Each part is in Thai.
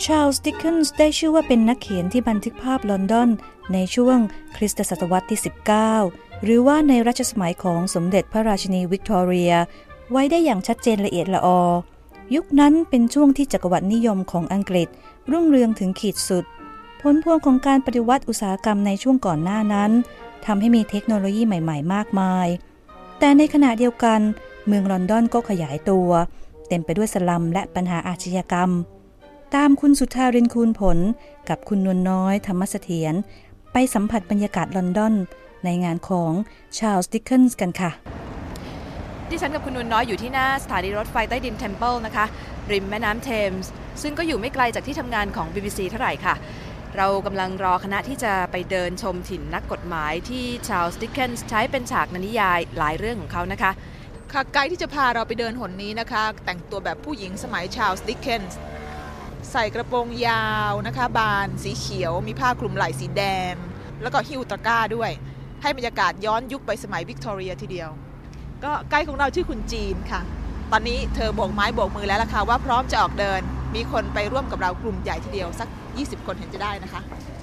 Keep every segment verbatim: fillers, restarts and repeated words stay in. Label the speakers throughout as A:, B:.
A: าร์ลส์ ดิกเคนส์ได้ชื่อว่าเป็นนักเขียนที่บันทึกภาพลอนดอนในช่วงคริสตศตวรรษที่สิบเก้าหรือว่าในรัชสมัยของสมเด็จพระราชินีวิกตอเรียไว้ได้อย่างชัดเจนละเอียดละออยุคนั้นเป็นช่วงที่จักรวรรดินิยมของอังกฤษรุ่งเรืองถึงขีดสุดผลพวงของการปฏิวัติอุตสาหกรรมในช่วงก่อนหน้านั้นทำให้มีเทคโนโลยีใหม่ๆมากมายแต่ในขณะเดียวกันเมืองลอนดอนก็ขยายตัวเต็มไปด้วยสลัมและปัญหาอาชญากรรมตามคุณสุธารินคูณผลกับคุณนวลน้อยธรรมเสถียรไปสัมผัสบรรยากาศลอนดอนในงานของชาร์ลส์ ดิกเคนส์กันค่ะ
B: ดิฉันกับคุณนวลน้อยอยู่ที่หน้าสถานีรถไฟใต้ดินเทมเพิลนะคะริมแม่น้ำเทมส์ซึ่งก็อยู่ไม่ไกลจากที่ทำงานของ บี บี ซี เท่าไหร่ค่ะเรากำลังรอคณะที่จะไปเดินชมถิ่นนักกฎหมายที่ชาร์ลส์ ดิกเคนส์ใช้เป็นฉากในนิยายหลายเรื่องของเขานะคะ
C: ค่ะไกด์ที่จะพาเราไปเดินหนนี้นะคะแต่งตัวแบบผู้หญิงสมัยชาร์ลส์ ดิกเคนส์ใส่กระโปรงยาวนะคะบานสีเขียวมีผ้าคลุมไหล่สีแดงแล้วก็หิ้วตะกร้าด้วยให้บรรยากาศย้อนยุคไปสมัยวิกตอเรียทีเดียวก็ไกด์ของเราชื่อคุณจีนค่ะตอนนี้เธอโบกไม้โบกมือแล้วล่ะค่ะว่าพร้อมจะออกเดินมีคนไปร่วมกับเรากลุ่มใหญ่ทีเดียวสักยี่สิบคนเห็นจะได้นะคะ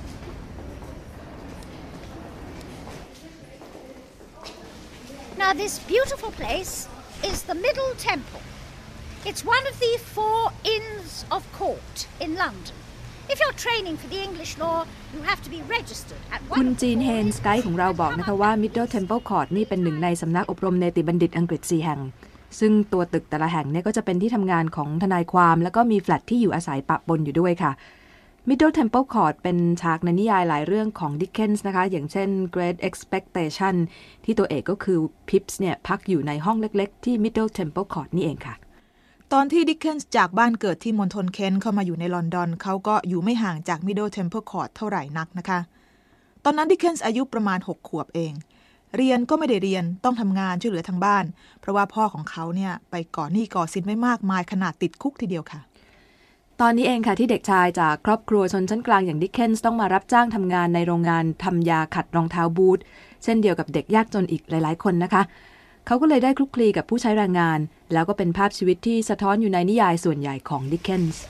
D: Now this beautiful place is the Middle Temple. It's one of the four Inns of Court in London.If you're training for the English law, you have to be registered at one.
B: คุณจีนเฮนส์ไกด์ของเราบอกนะคะว่า Middle Temple Court นี่เป็นหนึ่งในสำนักอบรมเนติบัณฑิตอังกฤษสี่แห่งซึ่งตัวตึกแต่ละแห่งเนี่ยก็จะเป็นที่ทำงานของทนายความแล้วก็มีแฟลตที่อยู่อาศัยปะปนอยู่ด้วยค่ะ Middle Temple Court เป็นฉากในนิยายหลายเรื่องของ Dickens นะคะอย่างเช่น Great Expectation ที่ตัวเอกก็คือ Pips เนี่ยพักอยู่ในห้องเล็กๆที่ Middle Temple Court นี่เองค่ะ
C: ตอนที่ดิกเคนส์จากบ้านเกิดที่มณฑลเคนต์เข้ามาอยู่ในลอนดอนเขาก็อยู่ไม่ห่างจาก Middle Temple Court เท่าไหร่นักนะคะตอนนั้นดิกเคนส์อายุประมาณหกขวบเองเรียนก็ไม่ได้เรียนต้องทำงานช่วยเหลือทางบ้านเพราะว่าพ่อของเขาเนี่ยไปก่อหนี้ก่อสินไว้มากมายขนาดติดคุกทีเดียวค่ะ
B: ตอนนี้เองค่ะที่เด็กชายจากครอบครัวชนชั้นกลางอย่างดิกเคนส์ต้องมารับจ้างทำงานในโรงงานทำยาขัดรองเท้าบูทเช่นเดียวกับเด็กยากจนอีกหลายๆคนนะคะเขาก็เลยได้คลุกคลีกับผู้ใช้แรงงานแล้วก็เป็นภาพชีวิตที่สะท้อนอยู่ในนิยายส่วนใหญ่ของดิกเคนส์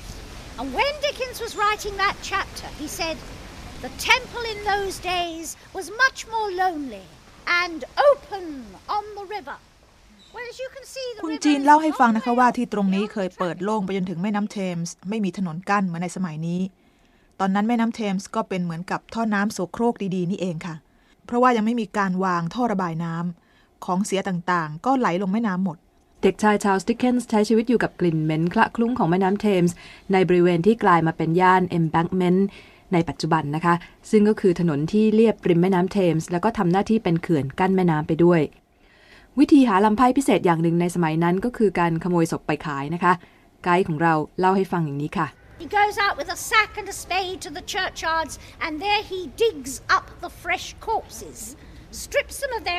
D: And when Dickens was writing that chapter, he said, "The temple in those days was much more lonely and open on the river." Well, as you can see, the river
C: คุณจีนเล่าให้ฟังนะคะว่าที่ตรงนี้เคยเปิดโล่งไปจนถึงแม่น้ำเทมส์ไม่มีถนนกั้นเหมือนในสมัยนี้ตอนนั้นแม่น้ำเทมส์ก็เป็นเหมือนกับท่อน้ำโสโครกดีๆนี่เองค่ะเพราะว่ายังไม่มีการวางท่อระบายน้ำของเสียต่างๆก็ไหลลงแม่น้ำหมด
B: เด็กชายชาร์ลส์ ดิกเคนส์ใช้ชีวิตอยู่กับกลิ่นเหม็นคละคลุ้งของแม่น้ำเทมส์ในบริเวณที่กลายมาเป็นย่าน Embankment ในปัจจุบันนะคะซึ่งก็คือถนนที่เลียบริมแม่น้ำเทมส์แล้วก็ทำหน้าที่เป็นเขื่อนกั้นแม่น้ำไปด้วยวิธีหาลำไพ่พิเศษอย่างหนึ่งในสมัยนั้นก็คือการขโมยศพไปขายนะคะไกด์ของเราเล่าให้ฟังอย่างนี้ค่ะ
D: He goes out with a sack and a spade to the churchyards and there he digs up the fresh corpses, strips them of their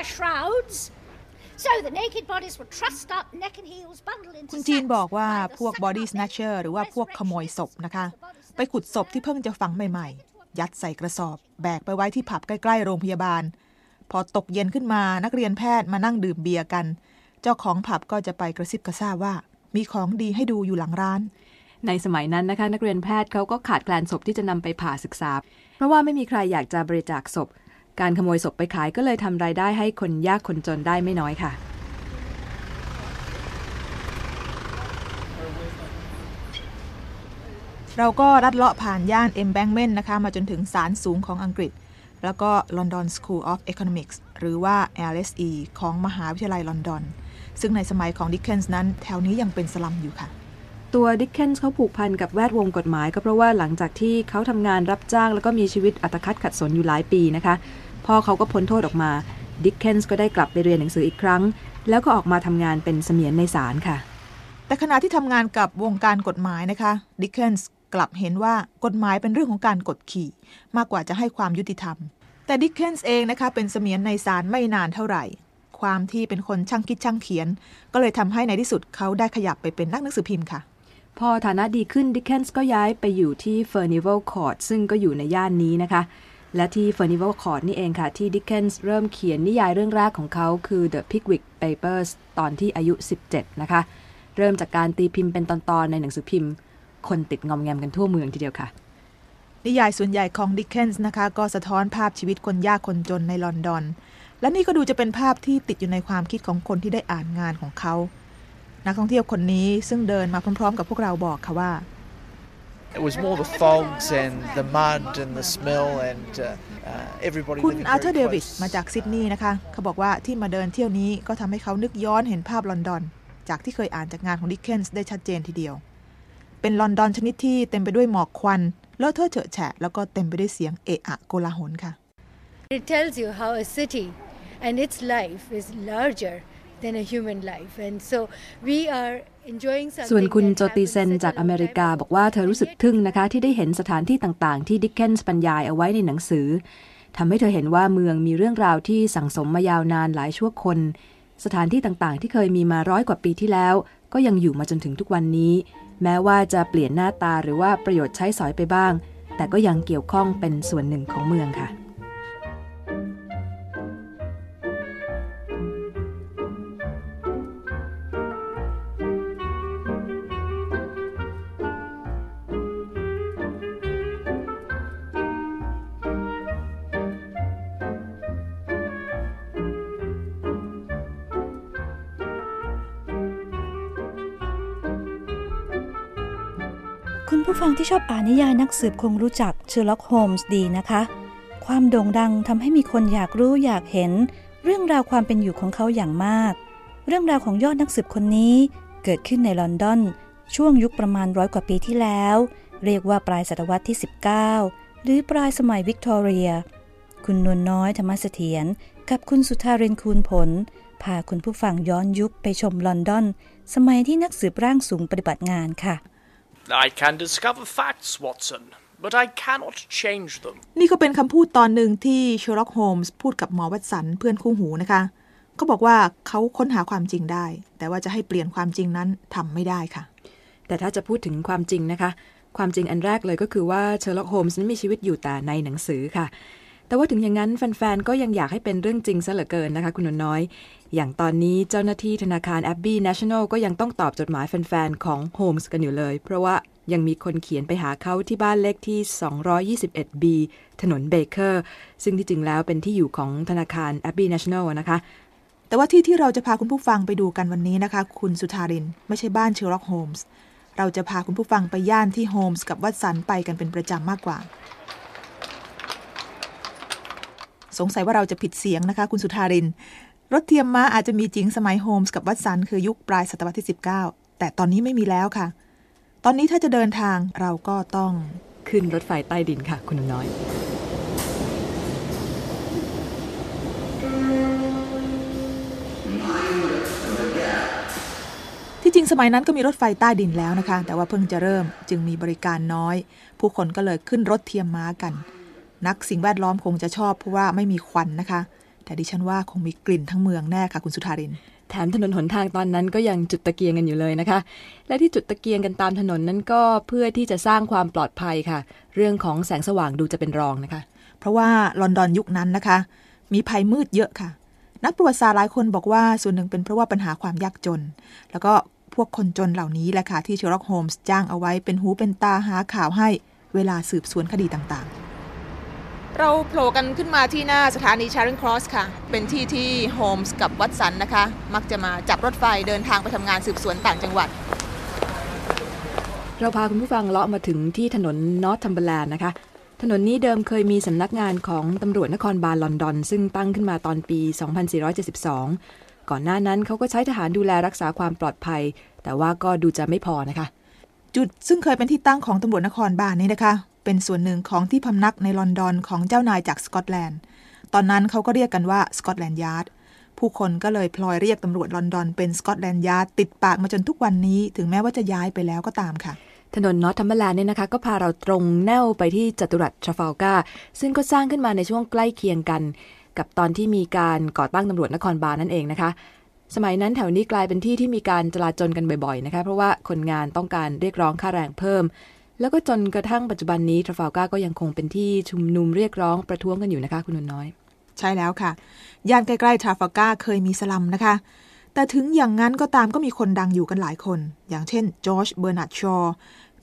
D: shrouds.So the naked bodies were trussed up neck and heels bundled into
C: คุณจีนบอกว่าพวก body snatcher หรือว่าพวกขโมยศพนะคะไปขุดศพที่เพิ่งจะฝังใหม่ๆยัดใส่กระสอบแบกไปไว้ที่ผับใกล้ๆโรงพยาบาลพอตกเย็นขึ้นมานักเรียนแพทย์มานั่งดื่มเบียร์กันเจ้าของผับก็จะไปกระซิบกระซาบว่ามีของดีให้ดูอยู่หลังร้าน
B: ในสมัยนั้นนะคะนักเรียนแพทย์เขาก็ขาดแคลนศพที่จะนำไปผ่าศึกษาเพราะว่าไม่มีใครอยากจะบริจาคศพการขโมยศพไปขายก็เลยทำรายได้ให้คนยากคนจนได้ไม่น้อยค่ะ
C: เราก็ลัดเลาะผ่านย่าน Embankment นะคะมาจนถึงศาลสูงของอังกฤษแล้วก็ London School of Economics หรือว่า แอล เอส อี ของมหาวิทยาลัยลอนดอนซึ่งในสมัยของดิกเคนส์นั้นแถวนี้ยังเป็นสลัมอยู่ค่ะ
B: ตัวดิกเคนส์เขาผูกพันกับแวดวงกฎหมายก็เพราะว่าหลังจากที่เขาทำงานรับจ้างแล้วก็มีชีวิตอัตคัดขัดสนอยู่หลายปีนะคะพอเขาก็พ้นโทษออกมาดิกเคนส์ก็ได้กลับไปเรียนหนังสืออีกครั้งแล้วก็ออกมาทำงานเป็นเสมียนในศาลค่ะ
C: แต่ขณะที่ทำงานกับวงการกฎหมายนะคะดิกเคนส์กลับเห็นว่ากฎหมายเป็นเรื่องของการกดขี่มากกว่าจะให้ความยุติธรรมแต่ดิกเคนส์เองนะคะเป็นเสมียนในศาลไม่นานเท่าไหร่ความที่เป็นคนช่างคิดช่างเขียนก็เลยทำให้ในที่สุดเขาได้ขยับไปเป็นนักหนังสือพิมพ์ค่ะ
B: พอฐานะดีขึ้นดิกเคนส์ก็ย้ายไปอยู่ที่ Furnival Court ซึ่งก็อยู่ในย่านนี้นะคะและที่ Furnival Court นี่เองค่ะที่ดิกเคนส์เริ่มเขียนนิยายเรื่องแรกของเขาคือ The Pickwick Papers ตอนที่อายุสิบเจ็ดนะคะเริ่มจากการตีพิมพ์เป็นตอนๆในหนังสือพิมพ์คนติดงอมแงมกันทั่วเมืองทีเดียวค่ะ
E: นิยายส่วนใหญ่ของดิกเคนส์นะคะก็สะท้อนภาพชีวิตคนยากคนจนในลอนดอนและนี่ก็ดูจะเป็นภาพที่ติดอยู่ในความคิดของคนที่ได้อ่านงานของเขานักท่องเที่ยวคนนี้ซึ่งเดินมาพร้อมๆกับพวกเราบอกค่ะว่า
F: It was more the fogs and the mud and the smell and uh, everybody
E: คุณอาร์เธอร์เดวิสมาจากซิดนีย์นะคะเขาบอกว่าที่มาเดินเที่ยวนี้ก็ทำให้เขานึกย้อนเห็นภาพลอนดอนจากที่เคยอ่านจากงานของดิกเคนส์ได้ชัดเจนทีเดียวเป็นลอนดอนชนิดที่เต็มไปด้วยหมอกควันเลอะเทอะเฉอะแฉะแล้วก็เต็มไปด้วยเสียงเอะอะโกลาหลค่ะ
G: It tells you how a city and its life is larger than a human life and so we are enjoying something
B: ส่วนคุณโจติเซนจากอเมริกาบอกว่าเธอรู้สึกทึ่งนะคะที่ได้เห็นสถานที่ต่างๆที่ดิกเคนส์บรรยายเอาไว้ในหนังสือทำให้เธอเห็นว่าเมืองมีเรื่องราวที่สั่งสมมายาวนานหลายชั่วคนสถานที่ต่างๆที่เคยมีมาร้อยกว่าปีที่แล้วก็ยังอยู่มาจนถึงทุกวันนี้แม้ว่าจะเปลี่ยนหน้าตาหรือว่าประโยชน์ใช้สอยไปบ้างแต่ก็ยังเกี่ยวข้องเป็นส่วนหนึ่งของเมืองค่ะ
A: คุณผู้ฟังที่ชอบอ่านนิยายนักสืบคงรู้จักเชอร์ล็อกโฮมส์ดีนะคะความโด่งดังทำให้มีคนอยากรู้อยากเห็นเรื่องราวความเป็นอยู่ของเขาอย่างมากเรื่องราวของยอดนักสืบคนนี้เกิดขึ้นในลอนดอนช่วงยุคประมาณร้อยกว่าปีที่แล้วเรียกว่าปลายศตวรรษที่สิบเก้าหรือปลายสมัยวิกตอเรียคุณนวลน้อยธรรมเสถียรกับคุณสุธารินคูณผลพาคุณผู้ฟังย้อนยุคไปชมลอนดอนสมัยที่นักสืบร่างสูงปฏิบัติงานค่ะ
H: I can discover facts, Watson, but I cannot change them.
E: นี่ก็เป็นคำพูดตอนหนึ่งที่เชอร์ล็อกโฮมส์พูดกับหมอวัตสันเพื่อนคู่หูนะคะเขาบอกว่าเขาค้นหาความจริงได้แต่ว่าจะให้เปลี่ยนความจริงนั้นทำไม่ได้ค่ะ
B: แต่ถ้าจะพูดถึงความจริงนะคะความจริงอันแรกเลยก็คือว่าเชอร์ล็อกโฮมส์นั้นมีชีวิตอยู่แต่ในหนังสือค่ะแต่ว่าถึงอย่างนั้นแฟนๆก็ยังอยากให้เป็นเรื่องจริงซะเหลือเกินนะคะคุณนวลน้อยอย่างตอนนี้เจ้าหน้าที่ธนาคาร Abbey National ก็ยังต้องตอบจดหมายแฟนๆของโฮมส์กันอยู่เลยเพราะว่ายังมีคนเขียนไปหาเขาที่บ้านเลขที่ สองร้อยยี่สิบเอ็ด บี ถนนเบเกอร์ซึ่งที่จริงแล้วเป็นที่อยู่ของธนาคาร Abbey National นะคะ
E: แต่ว่าที่ที่เราจะพาคุณผู้ฟังไปดูกันวันนี้นะคะคุณสุธารินไม่ใช่บ้านเชอร์ล็อกโฮมส์เราจะพาคุณผู้ฟังไปย่านที่โฮมส์กับวัตสันไปกันเป็นประจำมากกว่าสงสัยว่าเราจะผิดเสียงนะคะคุณสุธารินรถเทียมม้าอาจจะมีจริงสมัยโฮมส์กับวัตสันคือยุคปลายศตวรรษที่สิบเก้าแต่ตอนนี้ไม่มีแล้วค่ะตอนนี้ถ้าจะเดินทางเราก็ต้อง
B: ขึ้นรถไฟใต้ดินค่ะคุณน้อย
E: ที่จริงสมัยนั้นก็มีรถไฟใต้ดินแล้วนะคะแต่ว่าเพิ่งจะเริ่มจึงมีบริการน้อยผู้คนก็เลยขึ้นรถเทียมม้ากันนักสิ่งแวดล้อมคงจะชอบเพราะว่าไม่มีควันนะคะแต่ดิฉันว่าคงมีกลิ่นทั้งเมืองแน่ค่ะคุณสุธาริน
B: แถมถนนหนทางตอนนั้นก็ยังจุดตะเกียงกันอยู่เลยนะคะและที่จุดตะเกียงกันตามถนนนั้นก็เพื่อที่จะสร้างความปลอดภัยค่ะเรื่องของแสงสว่างดูจะเป็นรองนะคะ
E: เพราะว่าลอนดอนยุคนั้นนะคะมีภัยมืดเยอะค่ะนักประวัติศาสตร์หลายคนบอกว่าส่วนหนึ่งเป็นเพราะว่าปัญหาความยากจนแล้วก็พวกคนจนเหล่านี้แหละค่ะที่เชอร์ล็อกโฮมส์จ้างเอาไว้เป็นหูเป็นตาหาข่าวให้เวลาสืบสวนคดีต่างๆ
C: เราโผล่กันขึ้นมาที่หน้าสถานี Charing Cross ค่ะเป็นที่ที่โฮมส์กับวัตสันนะคะมักจะมาจับรถไฟเดินทางไปทำงานสืบสวนต่างจังหวัด
B: เราพาคุณผู้ฟังเลาะมาถึงที่ถนน Northumberland นะคะถนนนี้เดิมเคยมีสำนักงานของตำรวจนครบาลลอนดอนซึ่งตั้งขึ้นมาตอนปี สองพันสี่ร้อยเจ็ดสิบสอง ก่อนหน้านั้นเขาก็ใช้ทหารดูแลรักษาความปลอดภัยแต่ว่าก็ดูจะไม่พอนะคะ
E: จุดซึ่งเคยเป็นที่ตั้งของตำรวจนครบาลนี้นะคะเป็นส่วนหนึ่งของที่พำนักในลอนดอนของเจ้านายจากสกอตแลนด์ตอนนั้นเขาก็เรียกกันว่าสกอตแลนด์ยาร์ดผู้คนก็เลยพลอยเรียกตำรวจลอนดอนเป็นสกอตแลนด์ยาร์ดติดปากมาจนทุกวันนี้ถึงแม้ว่าจะย้ายไปแล้วก็ตามค่ะ
B: ถนนนอร์ททัมเบอร์แลนด์เนี่ยนะคะก็พาเราตรงแนวไปที่จัตุรัสทรัฟฟัลการ์ซึ่งก็สร้างขึ้นมาในช่วงใกล้เคียงกันกับตอนที่มีการก่อตั้งตำรวจนครบาลนั่นเองนะคะสมัยนั้นแถวนี้กลายเป็นที่ที่มีการจลาจลกันบ่อยๆนะคะเพราะว่าคนงานต้องการเรียกร้องค่าแรงเพิ่มแล้วก็จนกระทั่งปัจจุบันนี้ทรัฟฟัลการ์ก็ยังคงเป็นที่ชุมนุมเรียกร้องประท้วงกันอยู่นะคะคุณนวลน้อย
E: ใช่แล้วค่ะย่านใกล้ๆทรัฟฟัลการ์เคยมีสลัมนะคะแต่ถึงอย่างนั้นก็ตามก็มีคนดังอยู่กันหลายคนอย่างเช่นจอร์จเบอร์นาร์ดชอว์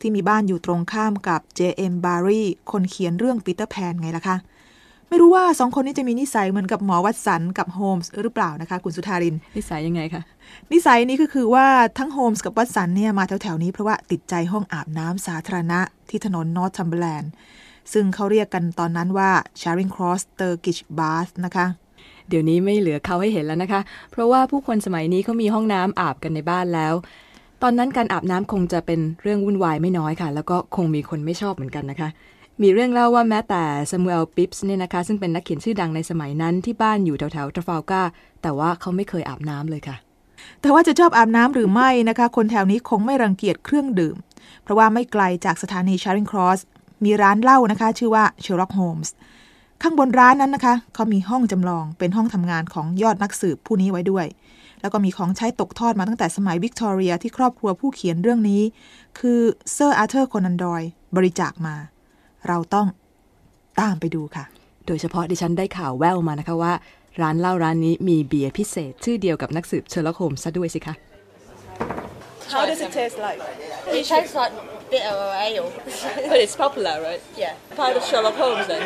E: ที่มีบ้านอยู่ตรงข้ามกับ เจ เอ็ม Barrie คนเขียนเรื่องปีเตอร์แพนไงล่ะคะไม่รู้ว่าสองคนนี้จะมีนิสัยเหมือนกับหมอวัตสันกับโฮมส์หรือเปล่านะคะคุณสุธาริน
B: นิสัยยังไงคะ
E: นิสัยนี้ก็คือว่าทั้งโฮมส์กับวัตสันเนี่ยมาแถวๆนี้เพราะว่าติดใจห้องอาบน้ำสาธารณะที่ถนนนอร์ททัมเบอร์แลนด์ซึ่งเขาเรียกกันตอนนั้นว่า Charing Cross Turkish Bath นะคะ
B: เดี๋ยวนี้ไม่เหลือเขาให้เห็นแล้วนะคะเพราะว่าผู้คนสมัยนี้เขามีห้องน้ำอาบกันในบ้านแล้วตอนนั้นการอาบน้ำคงจะเป็นเรื่องวุ่นวายไม่น้อยค่ะแล้วก็คงมีคนไม่ชอบเหมือนกันนะคะมีเรื่องเล่าว่าแม้แต่ซามูเอล ปิปส์เนี่ยนะคะซึ่งเป็นนักเขียนชื่อดังในสมัยนั้นที่บ้านอยู่แถวๆทรัฟาลการ์แต่ว่าเขาไม่เคยอาบน้ำเลยค่ะ
E: แต่ว่าจะชอบอาบน้ำหรือไม่นะคะคนแถวนี้คงไม่รังเกียจเครื่องดื่มเพราะว่าไม่ไกลจากสถานี Charing Cross มีร้านเหล้านะคะชื่อว่า Sherlock Holmes ข้างบนร้านนั้นนะคะเขามีห้องจำลองเป็นห้องทำงานของยอดนักสืบผู้นี้ไว้ด้วยแล้วก็มีของใช้ตกทอดมาตั้งแต่สมัยวิกตอเรียที่ครอบครัวผู้เขียนเรื่องนี้คือเซอร์อาร์เธอร์ โคนันดอยล์บริจาคมาเราต้องตามไปดูค่ะ
B: โดยเฉพาะดิฉันได้ข่าวแว่วมานะคะว่าร้านเหล้าร้านนี้มีเบียร์พิเศษชื่อเดียวกับนักสืบเชอร์ล็อกโฮมส์ซะด้วยสิคะ
I: How does it taste like?
J: It tastes like a bit of ale.
I: But it's popular, right?
J: Yeah.
I: Part of Sherlock Holmes then.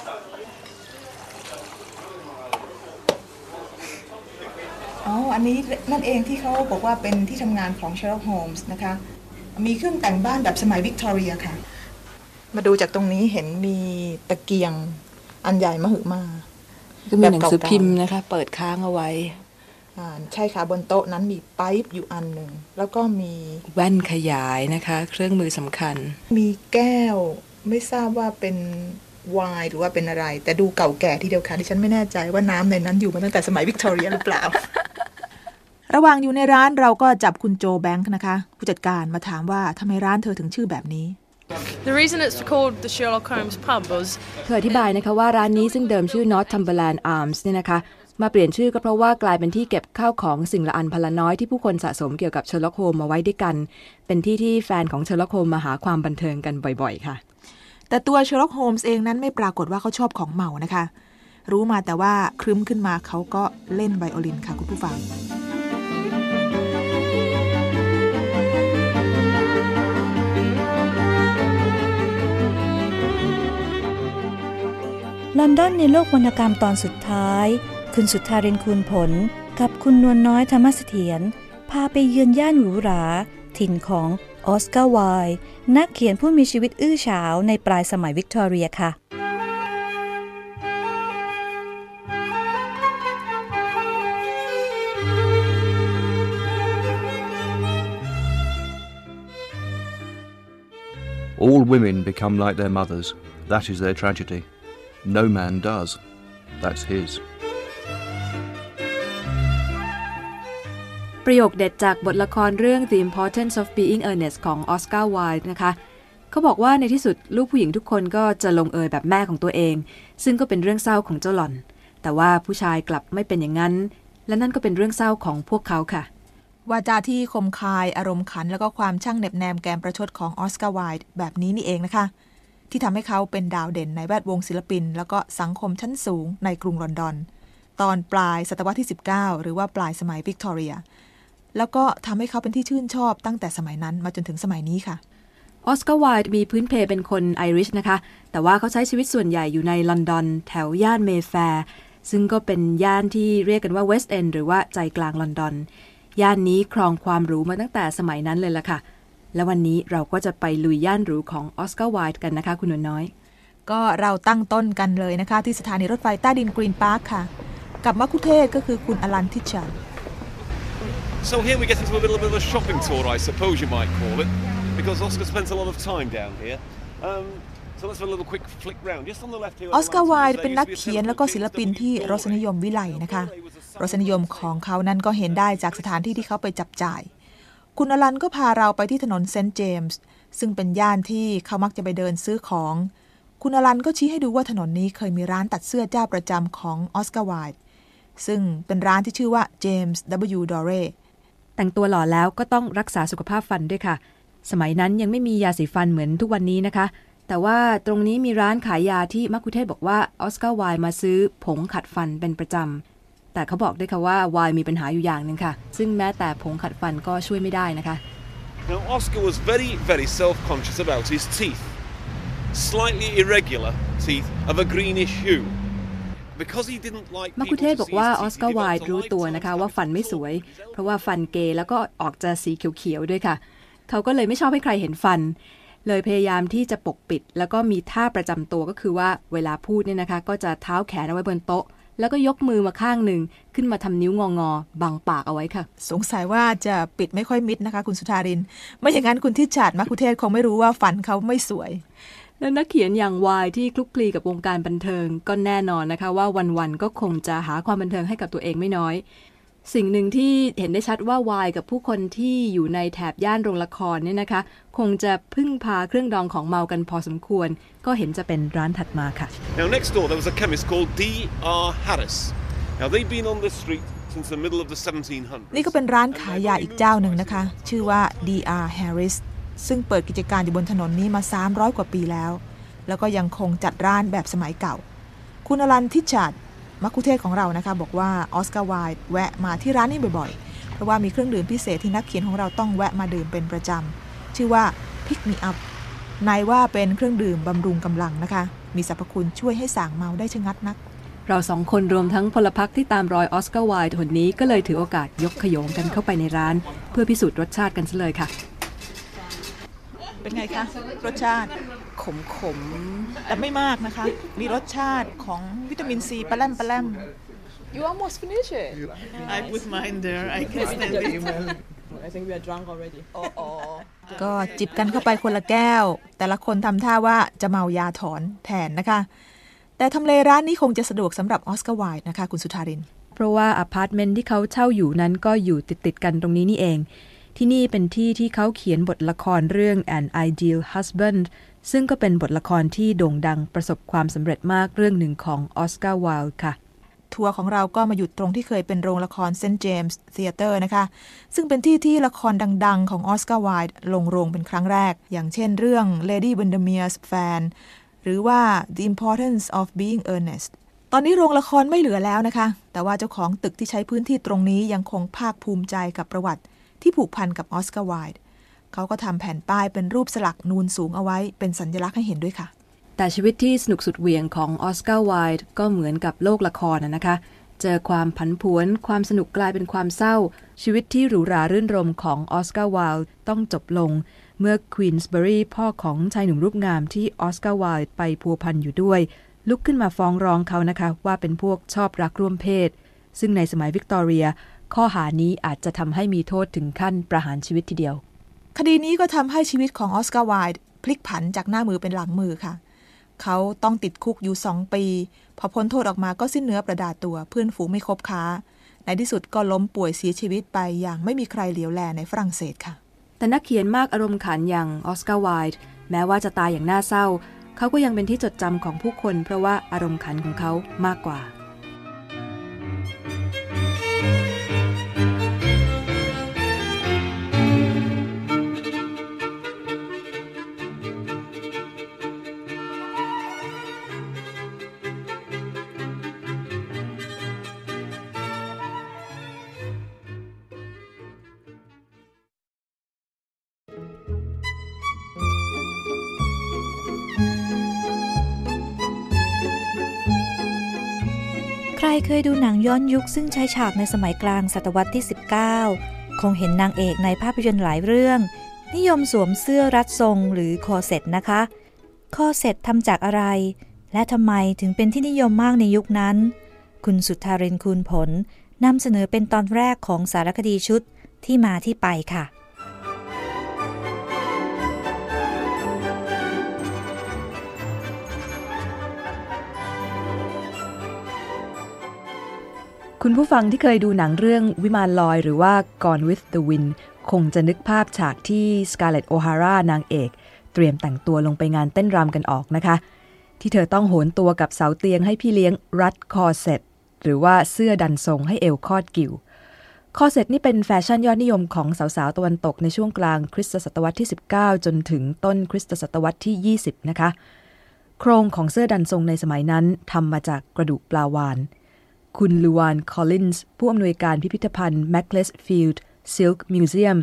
E: อ๋ออันนี้นั่นเองที่เขาบอกว่าเป็นที่ทำงานของ Sherlock Holmes นะคะมีเครื่องแต่งบ้านแบบสมัยวิกตอเรียค่ะมาดูจากตรงนี้เห็นมีตะเกียงอันใหญ่มหึมา
B: ก็มีหนังสือพิมพ์นะคะเปิดค้างเอาไว้
E: อ่าใช่ค่ะบนโต๊ะนั้นมีไป๊ป์อยู่อันหนึ่งแล้วก็มี
B: แว่นขยายนะคะเครื่องมือสำคัญ
E: มีแก้วไม่ทราบว่าเป็นไวน์หรือว่าเป็นอะไรแต่ดูเก่าแก่ทีเดียวค่ะดิฉันไม่แน่ใจว่าน้ำในนั้นอยู่มาตั้งแต่สมัยวิกตอเรียหรือเปล่า ระหว่างอยู่ในร้านเราก็จับคุณโจแบงค์นะคะผู้จัดการมาถามว่าทำไมร้านเธอถึงชื่อแบบนี้
I: The reason it's called the Sherlock Holmes Pub was
B: เธออธิบายนะคะว่าร้านนี้ซึ่งเดิมชื่อ Northumberland Arms เนี่ยนะคะมาเปลี่ยนชื่อก็เพราะว่ากลายเป็นที่เก็บข้าวของสิ่งละอันพละน้อยที่ผู้คนสะสมเกี่ยวกับเชอร์ล็อกโฮมมาไว้ด้วยกันเป็นที่ที่แฟนของเชอร์ล็อกโฮมมาหาความบันเทิงกันบ่อยๆค่ะ
E: แต่ตัวเชอร์ล็อกโฮมส์เองนั้นไม่ปรากฏว่าเขาชอบของเมานะคะรู้มาแต่ว่าครึ้มขึ้นมาเขาก็เล่นไวโอลินค่ะคุณผู้ฟัง
A: ลอนดอนในโลกวรรณกรรมตอนสุดท้ายคุณสุทธารินคูณผลกับคุณนวลน้อยธรรมเสถียรพาไปเยือนย่านหรูหราถิ่นของออสการ์ไวล์นักเขียนผู้มีชีวิตอื้อฉาวในปลายสมัยวิกตอเรียค่ะ
K: All women become like their mothers. That is their tragedy. No man does. That's his.
B: ประโยคเด็ดจากบทละครเรื่อง The Importance of Being Earnest ของออสการ์ไวล์นะคะเขาบอกว่าในที่สุดลูกผู้หญิงทุกคนก็จะลงเอยแบบแม่ของตัวเองซึ่งก็เป็นเรื่องเศร้าของเจ้าหล่อนแต่ว่าผู้ชายกลับไม่เป็นอย่างนั้นและนั่นก็เป็นเรื่องเศร้าของพวกเขาค่ะ
E: วาจาที่คมคายอารมณ์ขันแล้วก็ความช่างเหน็บแนมแกมประชดของออสการ์ไวล์แบบนี้นี่เองนะคะที่ทำให้เขาเป็นดาวเด่นในแวดวงศิลปินแล้วก็สังคมชั้นสูงในกรุงลอนดอนตอนปลายศตวรรษที่สิบเก้าหรือว่าปลายสมัยวิกตอเรียแล้วก็ทำให้เขาเป็นที่ชื่นชอบตั้งแต่สมัยนั้นมาจนถึงสมัยนี้ค่ะ
B: ออสการ์ไวล์มีพื้นเพเป็นคนไอริชนะคะแต่ว่าเขาใช้ชีวิตส่วนใหญ่อยู่ในลอนดอนแถวย่านเมแฟร์ซึ่งก็เป็นย่านที่เรียกกันว่าเวสต์เอนด์หรือว่าใจกลางลอนดอนย่านนี้ครองความหรูมาตั้งแต่สมัยนั้นเลยล่ะค่ะและวันนี้เราก็จะไปลุยย่านหรูของออสการ์ไวล์กันนะคะคุณหนูน้อย
E: ก็เราตั้งต้นกันเลยนะคะที่สถานีรถไฟใต้ดินกรีนพาร์คค่ะกับมัคคุเทศก์ก็คือคุณอลันทิชัน
L: So here we get into a little bit of a shopping tour, I suppose you might call it, because Oscar spends a lot of time down here. Um, so let's have a little quick flick round. Just on the left here.
E: ออสการ์ไวล์เป็นนักเขียนแล้วก็ศิลปินที่รสนิยมวิไลนะคะรสนิยมของเขานั้นก็เห็นได้จากสถานที่ที่เขาไปจับจ่ายคุณอลันก็พาเราไปที่ถนนเซนต์เจมส์ซึ่งเป็นย่านที่เขามักจะไปเดินซื้อของคุณอลันก็ชี้ให้ดูว่าถนนนี้เคยมีร้านตัดเสื้อเจ้าประจำของออสการ์ไวล์ซึ่งเป็นร้านที่ชื่อว่าเจมส์ ดับเบิลยู ดอเร่
B: แต่งตัวหล่อแล้วก็ต้องรักษาสุขภาพฟันด้วยค่ะสมัยนั้นยังไม่มียาสีฟันเหมือนทุกวันนี้นะคะแต่ว่าตรงนี้มีร้านขายยาที่มัคคุเทศก์บอกว่าออสการ์ไวล์มาซื้อผงขัดฟันเป็นประจำแต่เขาบอกด้วยค่ะว่าไวล์มีปัญหาอยู่อย่างนึงค่ะซึ่งแม้แต่ผงขัดฟันก็ช่วยไม่ได้นะคะ
L: Now, Oscar was very, very self-conscious about his teeth. Slightly irregular teeth of a greenish hue. Because he didn't like
B: มักคุเทศบอกว่าออสการ์ไวด์รู้ตัวนะคะว่าฟันไม่สวยเพราะว่าฟันเกย์แล้วก็ออกจะสีเขียวๆด้วยค่ะเขาก็เลยไม่ชอบให้ใครเห็นฟันเลยพยายามที่จะปกปิดแล้วก็มีท่าประจำตัวก็คือว่าเวลาพูดเนี่ยนะคะก็จะเท้าแขนเอาไว้บนโต๊ะแล้วก็ยกมือมาข้างหนึ่งขึ้นมาทำนิ้วงอๆบังปากเอาไว้ค่ะ
E: สงสัยว่าจะปิดไม่ค่อยมิดนะคะคุณสุธารินไม่อย่างนั้นคุณทิชาร์ดมักคุเทศคงไม่รู้ว่าฟันเขาไม่สวย
B: แล้วนักเขียนอย่างวายที่คลุกคลีกับวงการบันเทิงก็แน่นอนนะคะว่าวันๆก็คงจะหาความบันเทิงให้กับตัวเองไม่น้อยสิ่งหนึ่งที่เห็นได้ชัดว่าวายกับผู้คนที่อยู่ในแถบย่านโรงละครเนี่ยนะคะคงจะพึ่งพาเครื่องดองของเมากันพอสมควรก็เห็นจะเป็นร้านถัดมาค่ะ
L: Now next door there was a chemist called ดี อาร์ Harris. Now they've been on this street since the middle of the seventeen hundreds.
E: นี่ก็เป็นร้านขายยาอีกเจ้าหนึ่งนะคะชื่อว่า ดี อาร์ Harris ซึ่งเปิดกิจการอยู่บนถนนนี้มาสามร้อยกว่าปีแล้วแล้วก็ยังคงจัดร้านแบบสมัยเก่าคุณอลันทิชาร์ดมักคุเทศของเรานะคะบอกว่าออสการ์ไวด์แวะมาที่ร้านนี้บ่อยๆเพราะว่ามีเครื่องดื่มพิเศษที่นักเขียนของเราต้องแวะมาดื่มเป็นประจำชื่อว่า Pick Me Up นายว่าเป็นเครื่องดื่มบำรุงกำลังนะคะมีสรรพคุณช่วยให้ส่างเมาได้ชะงัดนัก
B: เราสองคนรวมทั้งพลพรรคที่ตามรอยออสการ์ไวด์คนนี้ก็เลยถือโอกาสยกขยงกันเข้าไปในร้านเพื่อพิสูจน์รสชาติกันซะเลยค่ะ
E: เป็นไงคะรสชาติขมๆแต่ไม่มากนะคะมีรสชาติของวิตามินซีปะแล่มปะแล่ม
C: You almost finish it.
M: I put mine there. I can't stand it.
J: I think we are drunk already.
C: Oh, oh.
E: ก็จิบกันเข้าไปคนละแก้วแต่ละคนทำท่าว่าจะเมายาถอนแทนนะคะแต่ทำเลร้านนี้คงจะสะดวกสำหรับออสการ์ไวด์นะคะคุณสุธาริน
B: เพราะว่าอพาร์ตเมนต์ที่เขาเช่าอยู่นั้นก็อยู่ติดๆกันตรงนี้นี่เองที่นี่เป็นที่ที่เขาเขียนบทละครเรื่อง An Ideal Husband ซึ่งก็เป็นบทละครที่โด่งดังประสบความสำเร็จมากเรื่องหนึ่งของออสการ์ไวด์ค่ะ
E: ทัวร์ของเราก็มาหยุดตรงที่เคยเป็นโรงละครเซนต์เจมส์ธีเอเตอร์นะคะซึ่งเป็นที่ที่ละครดังๆของออสการ์ไวด์ลงโรงเป็นครั้งแรกอย่างเช่นเรื่อง Lady Windermere's Fan หรือว่า The Importance of Being Earnest ตอนนี้โรงละครไม่เหลือแล้วนะคะแต่ว่าเจ้าของตึกที่ใช้พื้นที่ตรงนี้ยังคงภาคภูมิใจกับประวัติที่ผูกพันกับออสการ์ไวด์เขาก็ทำแผ่นป้ายเป็นรูปสลักนูนสูงเอาไว้เป็นสัญลักษณ์ให้เห็นด้วยค่ะ
B: แต่ชีวิตที่สนุกสุดเหวี่ยงของออสการ์ไวด์ก็เหมือนกับโลกละครนะคะเจอความผันผวนความสนุกกลายเป็นความเศร้าชีวิตที่หรูหรารื่นรมของออสการ์ไวด์ต้องจบลงเมื่อควีนส์บรีพ่อของชายหนุ่มรูปงามที่ออสการ์ไวด์ไปพัวพันอยู่ด้วยลุกขึ้นมาฟ้องร้องเขานะคะว่าเป็นพวกชอบรักร่วมเพศซึ่งในสมัยวิกตอเรียข้อหานี้อาจจะทำให้มีโทษถึงขั้นประหารชีวิตทีเดียว
E: คดีนี้ก็ทำให้ชีวิตของออสการ์ไวด์พลิกผันจากหน้ามือเป็นหลังมือค่ะเขาต้องติดคุกอยู่สองปีพอพ้นโทษออกมาก็สิ้นเนื้อประดาตัวเพื่อนฝูงไม่คบค้าในที่สุดก็ล้มป่วยเสียชีวิตไปอย่างไม่มีใครเหลียวแลในฝรั่งเศสค่ะ
B: แต่นักเขียนมากอารมณ์ขันอย่างออสการ์ไวด์แม้ว่าจะตายอย่างน่าเศร้าเขาก็ยังเป็นที่จดจำของผู้คนเพราะว่าอารมณ์ขันของเขามากกว่า
A: ใครเคยดูหนังย้อนยุคซึ่งใช้ฉากในสมัยกลางศตวรรษที่สิบเก้าคงเห็นนางเอกในภาพยนตร์หลายเรื่องนิยมสวมเสื้อรัดทรงหรือคอร์เซ็ตนะคะคอร์เซ็ตทำจากอะไรและทำไมถึงเป็นที่นิยมมากในยุคนั้นคุณสุธารินคูณผลนำเสนอเป็นตอนแรกของสารคดีชุดที่มาที่ไปค่ะ
B: คุณผู้ฟังที่เคยดูหนังเรื่องวิมานลอยหรือว่า Gone with the Wind คงจะนึกภาพฉากที่ Scarlett O'Hara นางเอกเตรียมแต่งตัวลงไปงานเต้นรำกันออกนะคะที่เธอต้องโหนตัวกับเสาเตียงให้พี่เลี้ยงรัดคอร์เซ็ตหรือว่าเสื้อดันทรงให้เอวคอดกิ่วคอร์เซ็ตนี่เป็นแฟชั่นยอดนิยมของสาวๆตะวันตกในช่วงกลางคริสตศตวรรษที่สิบเก้าจนถึงต้นคริสตศตวรรษที่ยี่สิบนะคะโครงของเสื้อดันทรงในสมัยนั้นทำมาจากกระดูกปลาวาฬคุณลูวานคอลลินส์ผู้อำนวยการพิพิธภัณฑ์ Macclesfield Silk Museum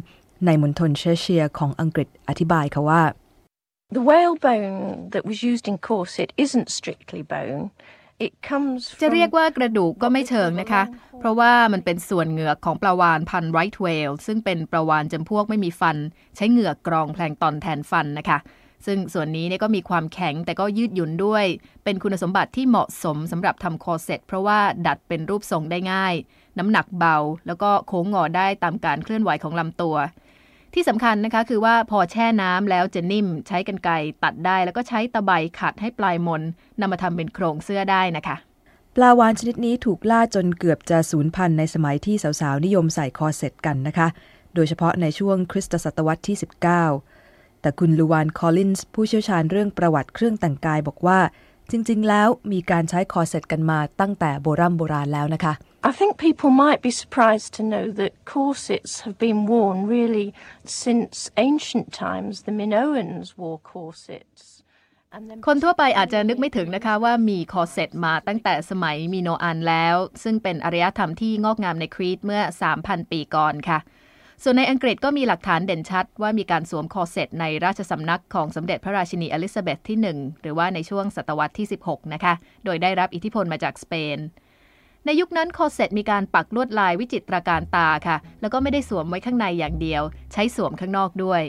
N: ในมณฑลเชเชียร์ของอังกฤษอธิบายค่ะว่า
O: The whalebone that was used in corset isn't strictly bone. It comes from
P: จะเรียกว่ากระดูกก็ไม่เชิงนะคะเพราะว่ามันเป็นส่วนเหงือกของปลาวาฬพันธุ์ไรท์เวลซึ่งเป็นปลาวาฬจำพวกไม่มีฟันใช้เหงือกกรองแพลงก์ตอนแทนฟันนะคะซึ่งส่วนนี้เนี่ยก็มีความแข็งแต่ก็ยืดหยุ่นด้วยเป็นคุณสมบัติที่เหมาะสมสำหรับทำคอร์เซ็ตเพราะว่าดัดเป็นรูปทรงได้ง่ายน้ำหนักเบาแล้วก็โค้งงอได้ตามการเคลื่อนไหวของลำตัวที่สำคัญนะคะคือว่าพอแช่น้ำแล้วจะนิ่มใช้กรรไกรตัดได้แล้วก็ใช้ตะไบขัดให้ปลายมนนำมาทำเป็นโครงเสื้อได้นะคะ
N: ปลาวาฬชนิดนี้ถูกล่าจนเกือบจะสูญพันธุ์ในสมัยที่สาวๆนิยมใส่คอร์เซ็ตกันนะคะโดยเฉพาะในช่วงคริสตศตวรรษที่สิบเก้าแต่คุณลูวานคอลลินส์ผู้เชี่ยวชาญเรื่องประวัติเครื่องแต่งกายบอกว่าจริงๆแล้วมีการใช้คอร์เซ็ตกันมาตั้งแต่โบราณโบราณแล้วนะคะ
O: I think people might be surprised to know that corsets have been worn really since ancient times. The Minoans wore corsets.
P: คนทั่วไปอาจจะนึกไม่ถึงนะคะว่ามีคอร์เซ็ตมาตั้งแต่สมัยมีโนอันแล้วซึ่งเป็นอารยธรรมที่งอกงามในครีตเมื่อ สามพัน ปีก่อนค่ะส่วนในอังกฤษก็มีหลักฐานเด่นชัดว่ามีการสวมคอร์เซ็ตในราชสำนักของสมเด็จพระราชินีอลิซาเบธที่หนึ่งหรือว่าในช่วงศตวรรษที่สิบหกนะคะโดยได้รับอิทธิพลมาจากสเปนในยุคนั้นคอร์เซ็ตมีการปักลวดลายวิจิตรการตาค่ะแล้วก็ไม่ได้สวมไว้ข้างในอย่างเดียวใช้สวมข้างนอกด้วย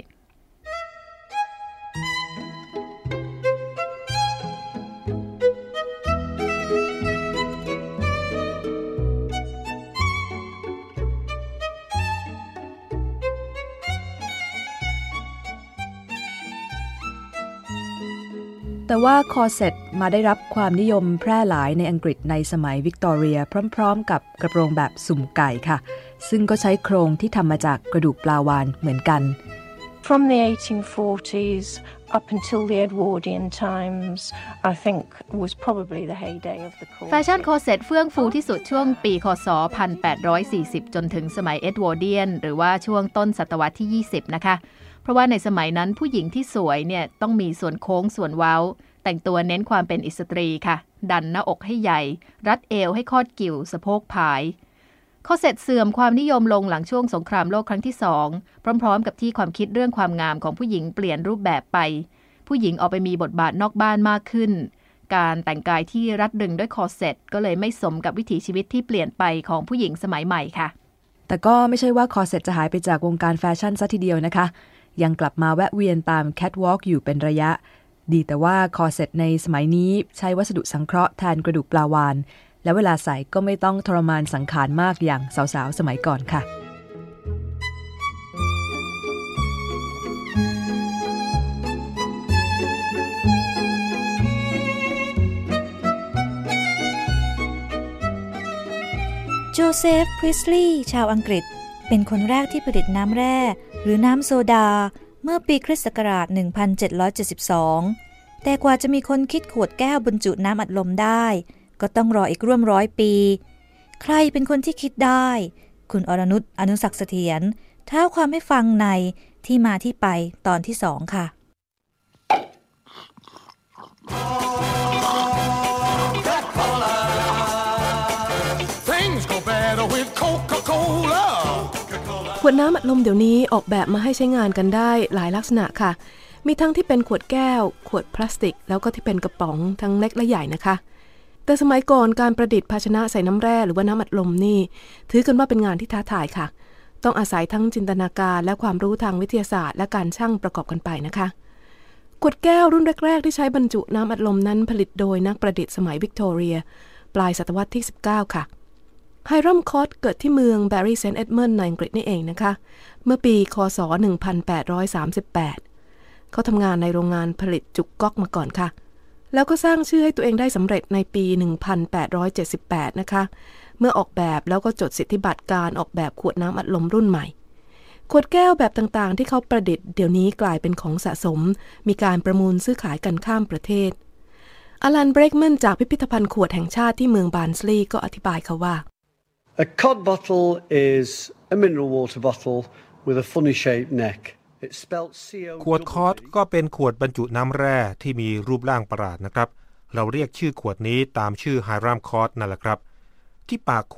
N: แต่ว่าคอร์เซ็ตมาได้รับความนิยมแพร่หลายในอังกฤษในสมัยวิกตอเรียพร้อมๆกับกระโปรงแบบสุ่มไก่ค่ะซึ่งก็ใช้โครงที่ทำมาจากกระดูกปลาวาฬเหมือนกัน
O: From the eighteen forties up until the Edwardian times, I think was probably the heyday of the corset.
P: แฟชั่นคอร์เซ็ตเฟื่องฟูที่สุดช่วงปีค.ศ. หนึ่งพันแปดร้อยสี่สิบจนถึงสมัยเอ็ดวาร์เดียนหรือว่าช่วงต้นศตวรรษที่ยี่สิบนะคะเพราะว่าในสมัยนั้นผู้หญิงที่สวยเนี่ยต้องมีส่วนโค้งส่วนเว้าแต่งตัวเน้นความเป็นอิสตรีค่ะดันหน้าอกให้ใหญ่รัดเอวให้คอดกิ่วสะโพกผายคอร์เซ็ตเสื่อมความนิยมลงหลังช่วงสงครามโลกครั้งที่สองพร้อมๆกับที่ความคิดเรื่องความงามของผู้หญิงเปลี่ยนรูปแบบไปผู้หญิงออกไปมีบทบาทนอกบ้านมากขึ้นการแต่งกายที่รัดดึงด้วยคอร์เซ็ตก็เลยไม่สมกับวิถีชีวิตที่เปลี่ยนไปของผู้หญิงสมัยใหม่ค่ะ
N: แต่ก็ไม่ใช่ว่าคอร์เซ็ตจะหายไปจากวงการแฟชั่นซะทีเดียวนะคะยังกลับมาแวะเวียนตามแคทวอล์กอยู่เป็นระยะดีแต่ว่าคอร์เซ็ตในสมัยนี้ใช้วัสดุสังเคราะห์แทนกระดูกปลาวาฬและเวลาใส่ก็ไม่ต้องทรมานสังขารมากอย่างสาวๆสมัยก่อนค่ะ
A: โจเซฟ พริสลีย์ชาวอังกฤษเป็นคนแรกที่ผลิตน้ำแร่หรือน้ำโซดาเมื่อปีคริสต์ศักราช หนึ่งพันเจ็ดร้อยเจ็ดสิบสอง แต่กว่าจะมีคนคิดขวดแก้วบรรจุน้ำอัดลมได้ก็ต้องรออีกร่วมร้อยปีใครเป็นคนที่คิดได้คุณอรนุช อนุศักดิ์เสถียรเท้าความให้ฟังในที่มาที่ไปตอนที่สองค่ะ
Q: ขวดน้ำอัดลมเดี๋ยวนี้ออกแบบมาให้ใช้งานกันได้หลายลักษณะค่ะมีทั้งที่เป็นขวดแก้วขวดพลาสติกแล้วก็ที่เป็นกระป๋องทั้งเล็กและใหญ่นะคะแต่สมัยก่อนการประดิษฐ์ภาชนะใส่น้ำแร่หรือว่าน้ำอัดลมนี่ถือกันว่าเป็นงานที่ท้าทายค่ะต้องอาศัยทั้งจินตนาการและความรู้ทางวิทยาศาสตร์และการชั่งประกอบกันไปนะคะขวดแก้วรุ่นแรกๆที่ใช้บรรจุน้ำอัดลมนั้นผลิตโดยนักประดิษฐ์สมัยวิกตอเรียปลายศตวรรษที่สิบเก้าค่ะไฮรัมคอตเกิดที่เมืองแบร์รีเซนต์เอ็ดมันด์ในอังกฤษนี่เองนะคะเมื่อปีค.ศ. หนึ่งพันแปดร้อยสามสิบแปดเขาทำงานในโรงงานผลิตจุกก๊อกมาก่อนค่ะแล้วก็สร้างชื่อให้ตัวเองได้สำเร็จในปีหนึ่งพันแปดร้อยเจ็ดสิบแปดนะคะเมื่อออกแบบแล้วก็จดสิทธิบัตรการออกแบบขวดน้ำอัดลมรุ่นใหม่ขวดแก้วแบบต่างๆที่เขาประดิษฐ์เดี๋ยวนี้กลายเป็นของสะสมมีการประมูลซื้อขายกันข้ามประเทศอลัน เบรกแมนจากพิพิธภัณฑ์ขวดแห่งชาติที่เมืองบาร์นสลีย์ก็อธิบายค่ะว่า
R: A cod bottle is a mineral water bottle with a funny shaped neck. It's spelled C O
S: ขวดคอร์ดก็เป็นขวดบรรจุน้ำแร่ที่มีรูปร่างประหลาดนะครับเราเรียกชื่อขวดนี้ตามชื่อไฮรัมคอร์ดนั่นแหละครับที่ปากขวด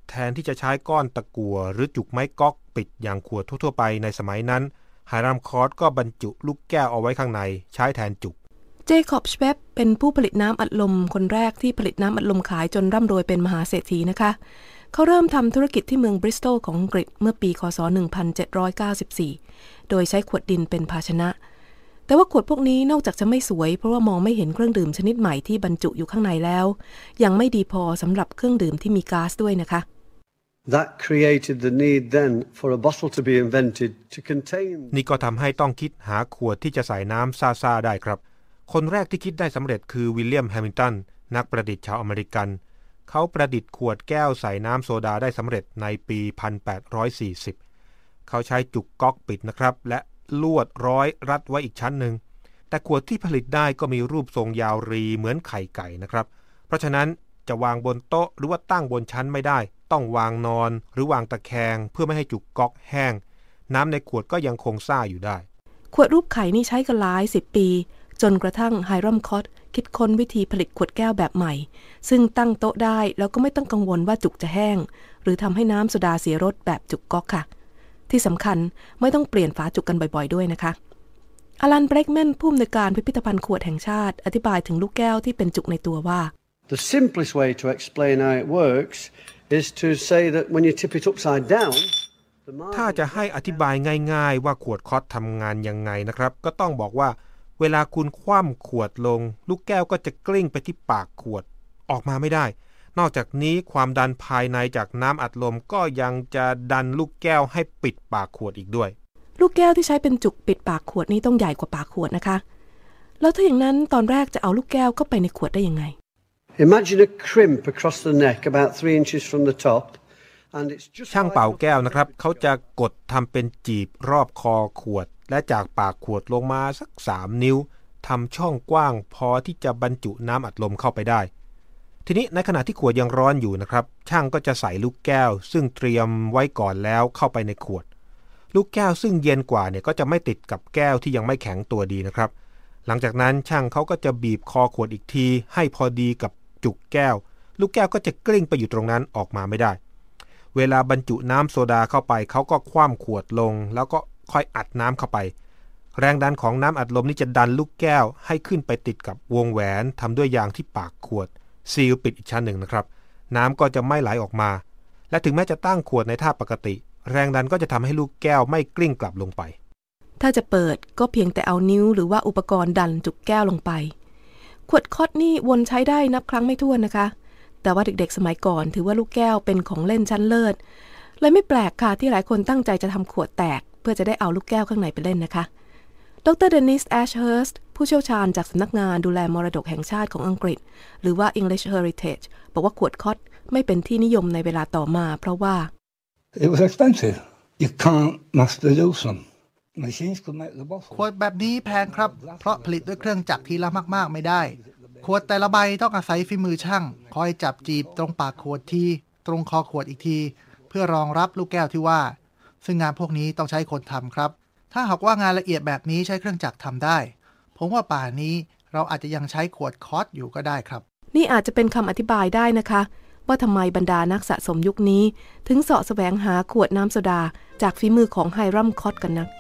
S: แทนที่จะใช้ก้อนตะกั่วหรือจุกไม้ก๊อกปิดอย่างขวดทั่วๆไปในสมัยนั้นไฮรัมคอร์ตก็บรรจุลูกแก้วเอาไว้ข้างในใช้แทนจุก
Q: เจคอบชเวบเป็นผู้ผลิตน้ำอัดลมคนแรกที่ผลิตน้ำอัดลมขายจนร่ำรวยเป็นมหาเศรษฐีนะคะเขาเริ่มทำธุรกิจที่เมืองบริสตอลของอังกฤษเมื่อปีค.ศ. หนึ่งพันเจ็ดร้อยเก้าสิบสี่โดยใช้ขวดดินเป็นภาชนะแต่ว่าขวดพวกนี้นอกจากจะไม่สวยเพราะว่ามองไม่เห็นเครื่องดื่มชนิดใหม่ที่บรรจุอยู่ข้างในแล้วยังไม่ดีพอสำหรับเครื่องดื่มที่มีก๊าซด้วยนะคะ
R: That created the need then for a bottle to be invented to contain
S: นี่ก็ทำให้ต้องคิดหาขวดที่จะใส่น้ำซ่าๆได้ครับคนแรกที่คิดได้สำเร็จคือวิลเลียมแฮมิลตันนักประดิษฐ์ชาวอเมริกันเขาประดิษฐ์ขวดแก้วใส่น้ำโซดาได้สำเร็จในปี หนึ่งพันแปดร้อยสี่สิบ เขาใช้จุกก๊อกปิดนะครับและลวดร้อยรัดไว้อีกชั้นหนึ่งแต่ขวดที่ผลิตได้ก็มีรูปทรงยาวรีเหมือนไข่ไก่นะครับเพราะฉะนั้นจะวางบนโต๊ะหรือว่าตั้งบนชั้นไม่ได้ต้องวางนอนหรือวางตะแคงเพื่อไม่ให้จุกก๊อกแห้งน้ำในขวดก็ยังคงซ่าอยู่ได้
Q: ขวดรูปไข่นี่ใช้กันหลายสิบปีจนกระทั่งไฮรัมคอตคิดค้นวิธีผลิตขวดแก้วแบบใหม่ซึ่งตั้งโต๊ะได้แล้วก็ไม่ต้องกังวลว่าจุกจะแห้งหรือทำให้น้ำโซดาเสียรสแบบจุกก๊อกค่ะที่สำคัญไม่ต้องเปลี่ยนฝาจุกกันบ่อยๆด้วยนะคะอลันเบรกแมนผู้อำนวยการพิพิธภัณฑ์ขวดแห่งชาติอธิบายถึงลูกแก้วที่เป็นจุกในตัวว่า
R: The simplest way to explain how it works is to say that when you tip it upside down
S: ถ้าจะให้อธิบายง่ายๆว่าขวดคอสทำงานยังไงนะครับก็ต้องบอกว่าเวลาคุณคว่ำขวดลงลูกแก้วก็จะกลิ้งไปที่ปากขวดออกมาไม่ได้นอกจากนี้ความดันภายในจากน้ำอัดลมก็ยังจะดันลูกแก้วให้ปิดปากขวดอีกด้วย
Q: ลูกแก้วที่ใช้เป็นจุกปิดปากขวดนี้ต้องใหญ่กว่าปากขวดนะคะแล้วถ้าอย่างนั้นตอนแรกจะเอาลูกแก้วเข้าไปในขวดได้ยังไง
R: Imagine a crimp across the neck about three inches from the top and it's just
S: ช่างเป่าแก้วนะครับเขาจะกดทำเป็นจีบรอบคอขวดและจากปากขวดลงมาสักสามนิ้วทำช่องกว้างพอที่จะบรรจุน้ำอัดลมเข้าไปได้ทีนี้ในขณะที่ขวดยังร้อนอยู่นะครับช่างก็จะใส่ลูกแก้วซึ่งเตรียมไว้ก่อนแล้วเข้าไปในขวดลูกแก้วซึ่งเย็นกว่าเนี่ยก็จะไม่ติดกับแก้วที่ยังไม่แข็งตัวดีนะครับหลังจากนั้นช่างเขาก็จะบีบคอขวดอีกทีให้พอดีกับจุกแก้วลูกแก้วก็จะกลิ้งไปอยู่ตรงนั้นออกมาไม่ได้เวลาบรรจุน้ำโซดาเข้าไปเขาก็คว่ำขวดลงแล้วก็ค่อยอัดน้ำเข้าไปแรงดันของน้ำอัดลมนี่จะดันลูกแก้วให้ขึ้นไปติดกับวงแหวนทำด้วยยางที่ปากขวดซีลปิดอีกชั้นหนึ่งนะครับน้ำก็จะไม่ไหลออกมาและถึงแม้จะตั้งขวดในท่าปกติแรงดันก็จะทำให้ลูกแก้วไม่กลิ้งกลับลงไป
Q: ถ้าจะเปิดก็เพียงแต่เอานิ้วหรือว่าอุปกรณ์ดันจุกแก้วลงไปขวดคอตนี่วนใช้ได้นับครั้งไม่ถ้วนนะคะแต่ว่าเด็กๆสมัยก่อนถือว่าลูกแก้วเป็นของเล่นชั้นเลิศเลยไม่แปลกค่ะที่หลายคนตั้งใจจะทำขวดแตกเพื่อจะได้เอาลูกแก้วข้างในไปเล่นนะคะดร. เดนิส แอชเฮิร์สต์ผู้เชี่ยวชาญจากสำนักงานดูแลมรดกแห่งชาติของอังกฤษหรือว่า English Heritage บอกว่าขวดคอตไม่เป็นที่นิยมในเวลาต่อมาเพราะว่า
T: It was expensive. You can't mass produce them. Machines could make the bottle.
U: ขวดแบบนี้แพงครับเพราะผลิตด้วยเครื่องจักรทีละมากๆไม่ได้ขวดแต่ละใบต้องอาศัยฝีมือช่างคอยจับจีบตรงปากขวดทีตรงคอขวดอีกทีเพื่อรองรับลูกแก้วที่ว่าซึ่งงานพวกนี้ต้องใช้คนทำครับถ้าหากว่างานละเอียดแบบนี้ใช้เครื่องจักรทำได้ผมว่าป่านนี้เราอาจจะยังใช้ขวดคอสอยู่ก็ได้ครับ
Q: นี่อาจจะเป็นคำอธิบายได้นะคะว่าทำไมบรรดานักสะสมยุคนี้ถึงเสาะแสวงหาขวดน้ำโซดาจากฝีมือของไฮรัมคอตกันนัก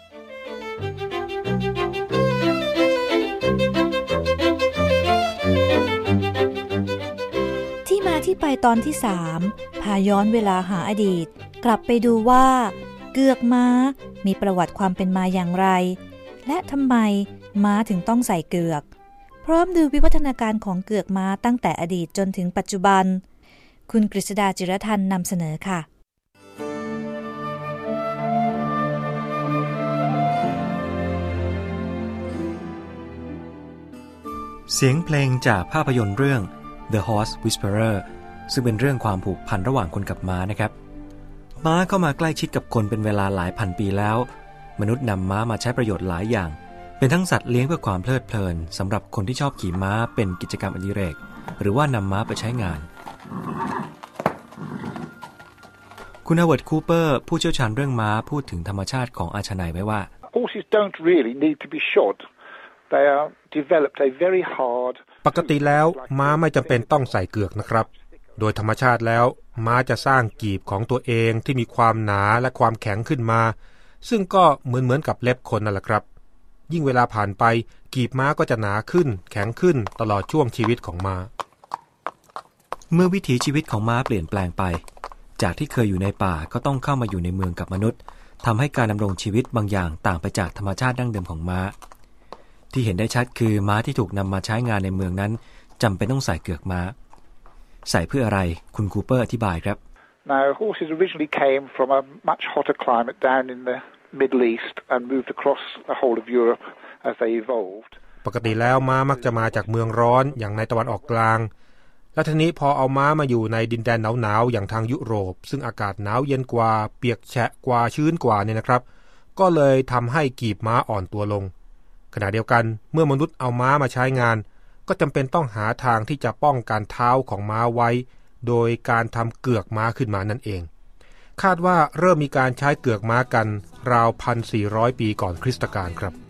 A: ที่มาที่ไปตอนที่สามพาย้อนเวลาหาอดีตกลับไปดูว่าเกือกม้ามีประวัติความเป็นมาอย่างไรและทำไมม้าถึงต้องใส่เกือกพร้อมดูวิวัฒนาการของเกือกม้าตั้งแต่อดีตจนถึงปัจจุบันคุณกฤษดาจิรทันนำเสนอค่ะ
V: เสียงเพลงจากภาพยนตร์เรื่อง The Horse Whisperer ซึ่งเป็นเรื่องความผูกพันระหว่างคนกับม้านะครับม้าเข้ามาใกล้ชิดกับคนเป็นเวลาหลายพันปีแล้วมนุษย์นำม้ามาใช้ประโยชน์หลายอย่างเป็นทั้งสัตว์เลี้ยงเพื่อความเพลิดเพลินสำหรับคนที่ชอบขี่ม้าเป็นกิจกรรมอดิเรกหรือว่านำม้าไปใช้งานคุณฮาวเวิร์ดคูเปอร์ผู้เชี่ยวชาญเรื่องม้าพูดถึงธรรมชาติของอาชนัยไว้ว่า
W: Horses don't really need to be shod. They are developed a very hard
S: ปกติแล้วม้าไม่จำเป็นต้องใส่เกือกนะครับโดยธรรมชาติแล้วม้าจะสร้างกีบของตัวเองที่มีความหนาและความแข็งขึ้นมาซึ่งก็เหมือนเหมือนกับเล็บคนนั่นแหละครับยิ่งเวลาผ่านไปกีบม้าก็จะหนาขึ้นแข็งขึ้นตลอดช่วงชีวิตของม้า
V: เมื่อวิถีชีวิตของม้าเปลี่ยนแปลงไปจากที่เคยอยู่ในป่าก็ต้องเข้ามาอยู่ในเมืองกับมนุษย์ทำให้การดำรงชีวิตบางอย่างต่างไปจากธรรมชาติดั้งเดิมของม้าที่เห็นได้ชัดคือม้าที่ถูกนำมาใช้งานในเมืองนั้นจำเป็นต้องใส่เกือกม้าใส่เพื่ออะไรคุณคูเปอร์อธิบายครับ
W: Now horses originally came from a much hotter climate down in the Middle East and moved across the whole of Europe as they evolved
S: ปกติแล้วม้ามักจะมาจากเมืองร้อนอย่างในตะวันออกกลางและทีนี้พอเอาม้ามาอยู่ในดินแดนหนาวๆอย่างทางยุโรปซึ่งอากาศหนาวเย็นกว่าเปียกแฉะกว่าชื้นกว่าเนี่ยนะครับก็เลยทำให้กีบม้าอ่อนตัวลงขณะเดียวกันเมื่อมนุษย์เอาม้ามาใช้งานก็จำเป็นต้องหาทางที่จะป้องกันเท้าของม้าไว้โดยการทำเกือกม้าขึ้นมานั่นเองคาดว่าเริ่มมีการใช้เกือกม้ากันราว หนึ่งพันสี่ร้อย ปีก่อนคริสตกาลครับ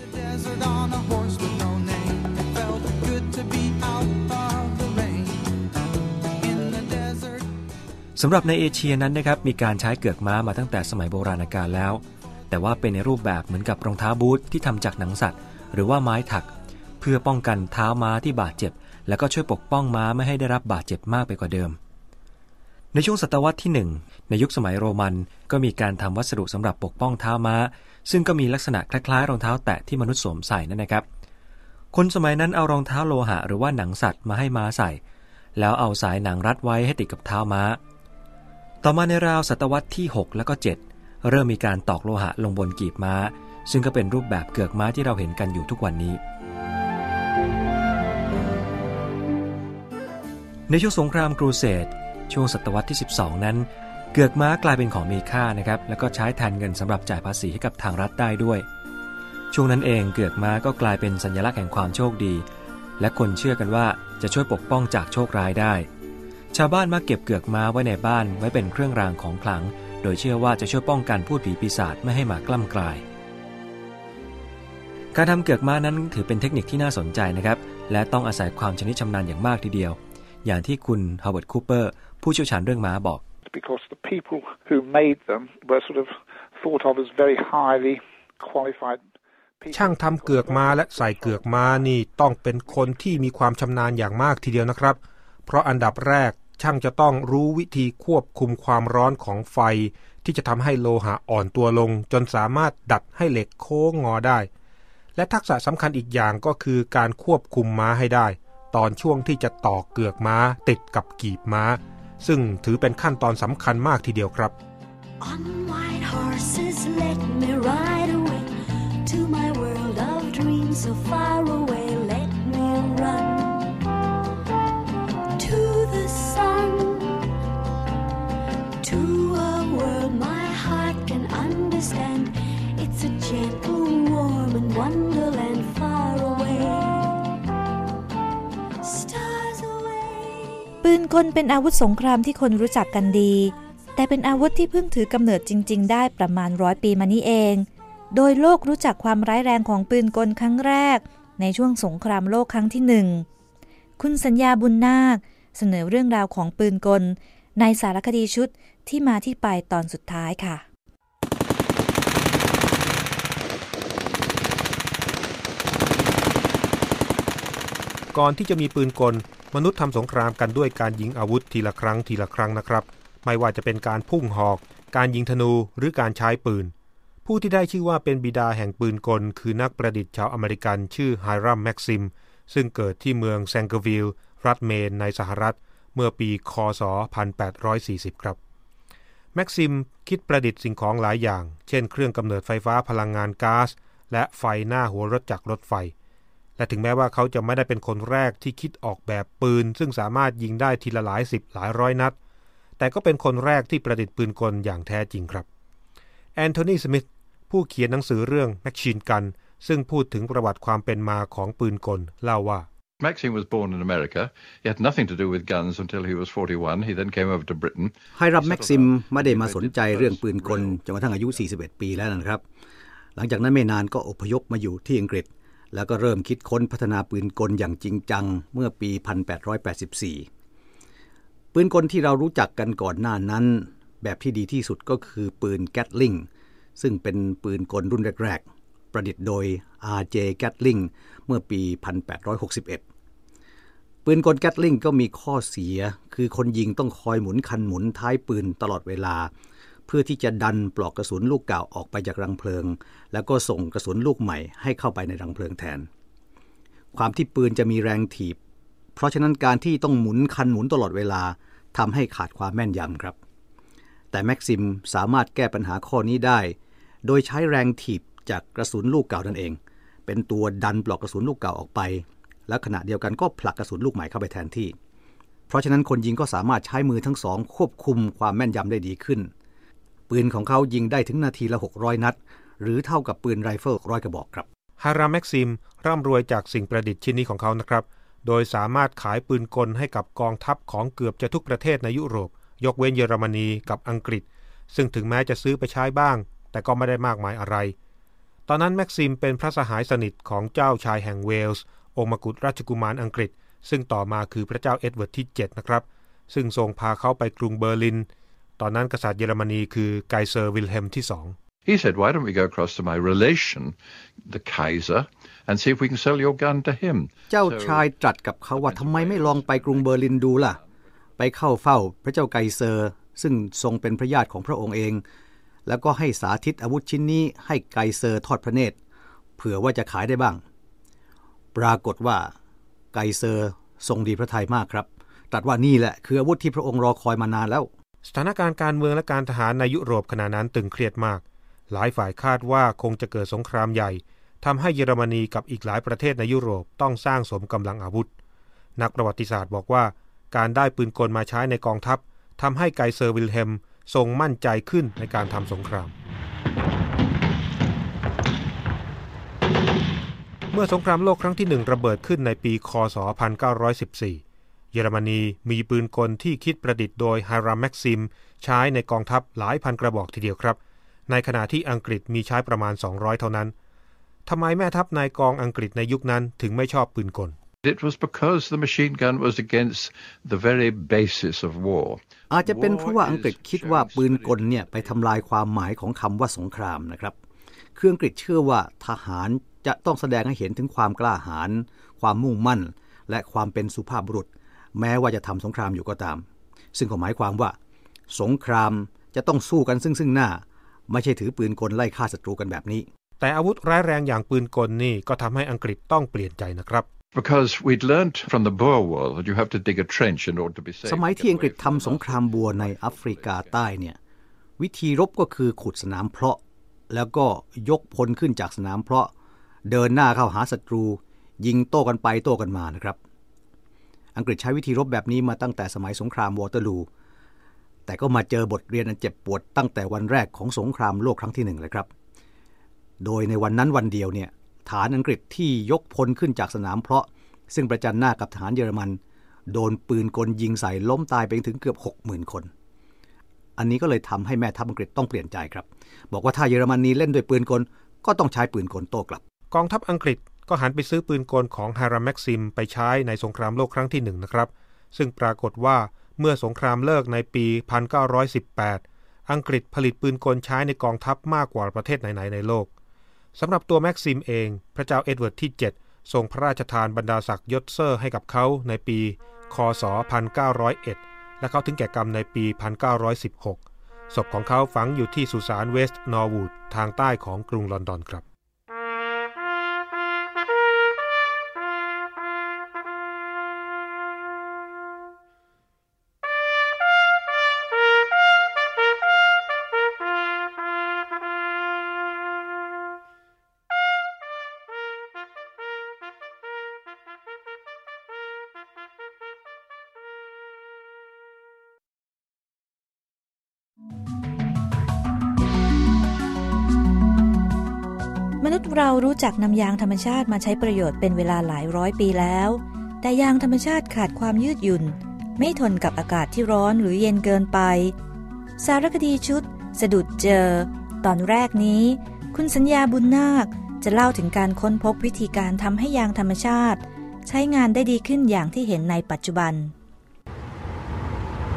V: สำหรับในเอเชียนั้นนะครับมีการใช้เกือกม้ามาตั้งแต่สมัยโบราณกาลแล้วแต่ว่าเป็นในรูปแบบเหมือนกับรองเท้าบูทที่ทำจากหนังสัตว์หรือว่าไม้ถักเพื่อป้องกันเท้าม้าที่บาดเจ็บแล้วก็ช่วยปกป้องม้าไม่ให้ได้รับบาดเจ็บมากไปกว่าเดิมในช่วงศตวรรษที่หนึ่งในยุคสมัยโรมันก็มีการทำวัสดุสำหรับปกป้องเท้าม้าซึ่งก็มีลักษณะคล้ายๆรองเท้าแตะที่มนุษย์สวมใส่นั่นนะครับคนสมัยนั้นเอารองเท้าโลหะหรือว่าหนังสัตว์มาให้ม้าใส่แล้วเอาสายหนังรัดไว้ให้ติดกับเท้าม้าต่อมาในราวศตวรรษที่หกแล้วก็เจ็ดเริ่มมีการตอกโลหะลงบนกีบม้าซึ่งก็เป็นรูปแบบเกือกม้าที่เราเห็นกันอยู่ทุกวันนี้ในช่วงสงครามครูเสดช่วงศตวรรษที่สิบสองนั้นเกือกม้ากลายเป็นของมีค่านะครับแล้วก็ใช้แทนเงินสำหรับจ่ายภาษีให้กับทางรัฐได้ด้วยช่วงนั้นเองเกือกม้าก็กลายเป็นสัญลักษณ์แห่งความโชคดีและคนเชื่อกันว่าจะช่วยปกป้องจากโชคร้ายได้ชาวบ้านมักเก็บเกือกม้าไว้ในบ้านไว้เป็นเครื่องรางของขลังโดยเชื่อว่าจะช่วยป้องกันพูดผีปีศาจไม่ให้มากล้ำกลายการทำเกือกม้านั้นถือเป็นเทคนิคที่น่าสนใจนะครับและต้องอาศัยความชำนิชำนาญอย่างมากทีเดียวอย่างที่คุณฮาวเวิร์ดคูเปอร์ผู้เชี่ยวชาญเรื่องม้าบอก
W: Because the people who made them were sort of thought of as very highly qualified
S: ช่างทำเกือกม้าและใส่เกือกม้านี่ต้องเป็นคนที่มีความชำนาญอย่างมากทีเดียวนะครับเพราะอันดับแรกช่างจะต้องรู้วิธีควบคุมความร้อนของไฟที่จะทำให้โลหะอ่อนตัวลงจนสามารถดัดให้เหล็กโค้งงอได้และทักษะสำคัญอีกอย่างก็คือการควบคุมม้าให้ได้ตอนช่วงที่จะต่อเกือกม้าติดกับกีบม้าซึ่งถือเป็นขั้นตอนสำคัญมากทีเดียวครับ
D: On white horses let me ride away to my world of dreams so far away let me run to the sun to a world my heart can understand it's a gentle warm and wonderland far away stars away
A: ปืนกลเป็นอาวุธสงครามที่คนรู้จักกันดีแต่เป็นอาวุธที่เพิ่งถือกำเนิดจริงๆได้ประมาณร้อยปีมานี้เองโดยโลกรู้จักความร้ายแรงของปืนกลครั้งแรกในช่วงสงครามโลกครั้งที่หนึ่งคุณสัญญาบุญนาคเสนอเรื่องราวของปืนกลในสารคดีชุดที่มาที่ไปตอนสุดท้ายค่ะ
S: ก่อนที่จะมีปืนกลมนุษย์ทำสงครามกันด้วยการยิงอาวุธทีละครั้งทีละครั้งนะครับไม่ว่าจะเป็นการพุ่งหอกการยิงธนูหรือการใช้ปืนผู้ที่ได้ชื่อว่าเป็นบิดาแห่งปืนกลคือนักประดิษฐ์ชาวอเมริกันชื่อไฮรัมแม็กซิมซึ่งเกิดที่เมืองแซงเกอร์วิลล์รัฐเมนในสหรัฐเมื่อปีค.ศ.หนึ่งพันแปดร้อยสี่สิบครับแม็กซิมคิดประดิษฐ์สิ่งของหลายอย่างเช่นเครื่องกำเนิดไฟฟ้าพลังงานก๊าซและไฟหน้าหัวรถจักรรถไฟและถึงแม้ว่าเขาจะไม่ได้เป็นคนแรกที่คิดออกแบบปืนซึ่งสามารถยิงได้ทีละหลายสิบหลายร้อยนัดแต่ก็เป็นคนแรกที่ประดิษฐ์ปืนกลอย่างแท้จริงครับแอนโทนีสมิธผู้เขียนหนังสือเรื่อง Machine Gun ซึ่งพูดถึงประวัติความเป็นมาของปืนกลเล่าว่า
F: Maxim was born in America. He had nothing to do with guns until he was forty-one. He then came over to Britain.
G: ไฮรัมแม็กซิมไม่ได้มาสนใจเรื่องปืนกลจนกระทั่งอายุสี่สิบเอ็ดปีแล้วนะครับหลังจากนั้นไม่นานก็อพยพมาอยู่ที่อังกฤษแล้วก็เริ่มคิดค้นพัฒนาปืนกลอย่างจริงจังเมื่อปีหนึ่งพันแปดร้อยแปดสิบสี่ปืนกลที่เรารู้จักกันก่อนหน้านั้นแบบที่ดีที่สุดก็คือปืนแกตลิงซึ่งเป็นปืนกลรุ่นแรกๆประดิษฐ์โดย อาร์ เจ Gatling เมื่อปี หนึ่งพันแปดร้อยหกสิบเอ็ด ปืนกล Gatling ก็มีข้อเสียคือคนยิงต้องคอยหมุนคันหมุนท้ายปืนตลอดเวลาเพื่อที่จะดันปลอกกระสุนลูกเก่าออกไปจากรังเพลิงแล้วก็ส่งกระสุนลูกใหม่ให้เข้าไปในรังเพลิงแทนความที่ปืนจะมีแรงถีบเพราะฉะนั้นการที่ต้องหมุนคันหมุนตลอดเวลาทำให้ขาดความแม่นยำครับแต่แม็กซิมสามารถแก้ปัญหาข้อนี้ได้โดยใช้แรงถีบจากกระสุนลูกเก่านั่นเองเป็นตัวดันปลอกกระสุนลูกเก่าออกไปและขณะเดียวกันก็ผลักกระสุนลูกใหม่เข้าไปแทนที่เพราะฉะนั้นคนยิงก็สามารถใช้มือทั้งสองควบคุมความแม่นยำได้ดีขึ้นปืนของเขายิงได้ถึงนาทีละหกร้อยนัดหรือเท่ากับปืนไรเฟิลร้อยกระบอกครับ
S: ฮาราแม็กซิมร่ำรวยจากสิ่งประดิษฐ์ชิ้นนี้ของเขานะครับโดยสามารถขายปืนกลให้กับกองทัพของเกือบจะทุกประเทศในยุโรปยกเว้นเยอรมนีกับอังกฤษซึ่งถึงแม้จะซื้อไปใช้บ้างแต่ก็ไม่ได้มากมายอะไรตอนนั้นแม็กซิมเป็นพระสหายสนิทของเจ้าชายแห่งเวลส์องค์มกุฎราชกุมารอังกฤษซึ่งต่อมาคือพระเจ้าเอ็ดเวิร์ดที่เจ็ดนะครับซึ่งทรงพาเขาไปกรุงเบอร์ลินตอนนั้นกษัตริย์เยอรมนีคือไกเซอร์วิลเฮมที่สอง
F: He said, why don't we go across to my relation, the Kaiser, and see if we can sell your gun to him.
G: เจ้าชายตรัสกับเขาว่าทำไมไม่ลองไปกรุงเบอร์ลินดูล่ะไปเข้าเฝ้าพระเจ้าไกเซอร์ซึ่งทรงเป็นพระญาติของพระองค์เองแล้วก็ให้สาธิตอาวุธชิ้นนี้ให้ไกเซอร์ทอดพระเนตรเผื่อว่าจะขายได้บ้างปรากฏว่าไกเซอร์ทรงดีพระทัยมากครับตรัสว่านี่แหละคืออาวุธที่พระองค์รอคอยมานานแล้ว
S: สถานการณ์การเมืองและการทหารในยุโรปขณะนั้นตึงเครียดมากหลายฝ่ายคาดว่าคงจะเกิดสงครามใหญ่ทำให้เยอรมนีกับอีกหลายประเทศในยุโรปต้องสร้างสมกำลังอาวุธนักประวัติศาสตร์บอกว่าการได้ปืนกลมาใช้ในกองทัพทำให้ไกเซอร์วิลเฮมทรงมั่นใจขึ้นในการทำสงครามเมื่อสงครามโลกครั้งที่หนึ่งระเบิดขึ้นในปีค.ศ. หนึ่งพันเก้าร้อยสิบสี่เยอรมนีมีปืนกลที่คิดประดิษฐ์โดยฮาราแม็กซิมใช้ในกองทัพหลายพันกระบอกทีเดียวครับในขณะที่อังกฤษมีใช้ประมาณสองร้อยเท่านั้นทำไมแม่ทัพนายกองอังกฤษในยุคนั้นถึงไม่ชอบปืนกล
F: It was because the machine gun was against the very basis of war.
G: อาจจะเป็นเพราะว่าอังกฤษคิดว่าปืนกลเนี่ยไปทำลายความหมายของคำว่าสงครามนะครับคืออังกฤษเชื่อว่าทหารจะต้องแสดงให้เห็นถึงความกล้าหาญความมุ่งมั่นและความเป็นสุภาพบุรุษแม้ว่าจะทำสงครามอยู่ก็ตามซึ่งก็หมายความว่าสงครามจะต้องสู้กันซึ่งซึ่งหน้าไม่ใช่ถือปืนกลไล่ฆ่าศัตรูกันแบบนี้
S: แต่อาวุธร้ายแรงอย่างปืนกลนี่ก็ทำให้อังกฤษต้องเปลี่ยนใจนะครับ
F: Because we'd learned from the Boer War that you have to dig a trench in order to be safe.
G: สมัยที่อังกฤษทำสงครามบัวในแอฟริกาใต้เนี่ยวิธีรบก็คือขุดสนามเพาะแล้วก็ยกพลขึ้นจากสนามเพาะเดินหน้าเข้าหาศัตรูยิงโต้กันไปโต้กันมานะครับอังกฤษใช้วิธีรบแบบนี้มาตั้งแต่สมัยสงครามวอเตอร์ลูแต่ก็มาเจอบทเรียนอันเจ็บปวดตั้งแต่วันแรกของสงครามโลกครั้งที่หนึ่งเลยครับโดยในวันนั้นวันเดียวเนี่ยฐานอังกฤษที่ยกพลขึ้นจากสนามเพาะซึ่งประจันหน้ากับฐานเยอรมันโดนปืนกลยิงใส่ล้มตายไปถึงเกือบ หกหมื่น คนอันนี้ก็เลยทำให้แม่ทัพอังกฤษต้องเปลี่ยนใจครับบอกว่าถ้าเยอรมนีเล่นด้วยปืนกลก็ต้องใช้ปืนกลโต้กลับ
S: กองทัพอังกฤษก็หันไปซื้อปืนกลของฮาราแม็กซิมไปใช้ในสงครามโลกครั้งที่หนึ่งนะครับซึ่งปรากฏว่าเมื่อสงครามเลิกในปี หนึ่งพันเก้าร้อยสิบแปด อังกฤษผลิตปืนกลใช้ในกองทัพมากกว่าประเทศไหนๆในโลกสำหรับตัวแม็กซิมเองพระเจ้าเอ็ดเวิร์ดที่เจ็ดทรงพระราชทานบรรดาศักดิ์ยศเซอร์ให้กับเขาในปีค.ศ. หนึ่งพันเก้าร้อยเอ็ดและเขาถึงแก่กรรมในปี หนึ่งพันเก้าร้อยสิบหก ศพของเขาฝังอยู่ที่สุสานเวสต์นอร์วูดทางใต้ของกรุงลอนดอนครับ
A: มนุษย์เรารู้จักนำยางธรรมชาติมาใช้ประโยชน์เป็นเวลาหลายร้อยปีแล้วแต่ยางธรรมชาติขาดความยืดหยุ่นไม่ทนกับอากาศที่ร้อนหรือเย็นเกินไปสารคดีชุดสะดุดเจอตอนแรกนี้คุณสัญญาบุญนาคจะเล่าถึงการค้นพบวิธีการทำให้ยางธรรมชาติใช้งานได้ดีขึ้นอย่างที่เห็นในปัจจุบัน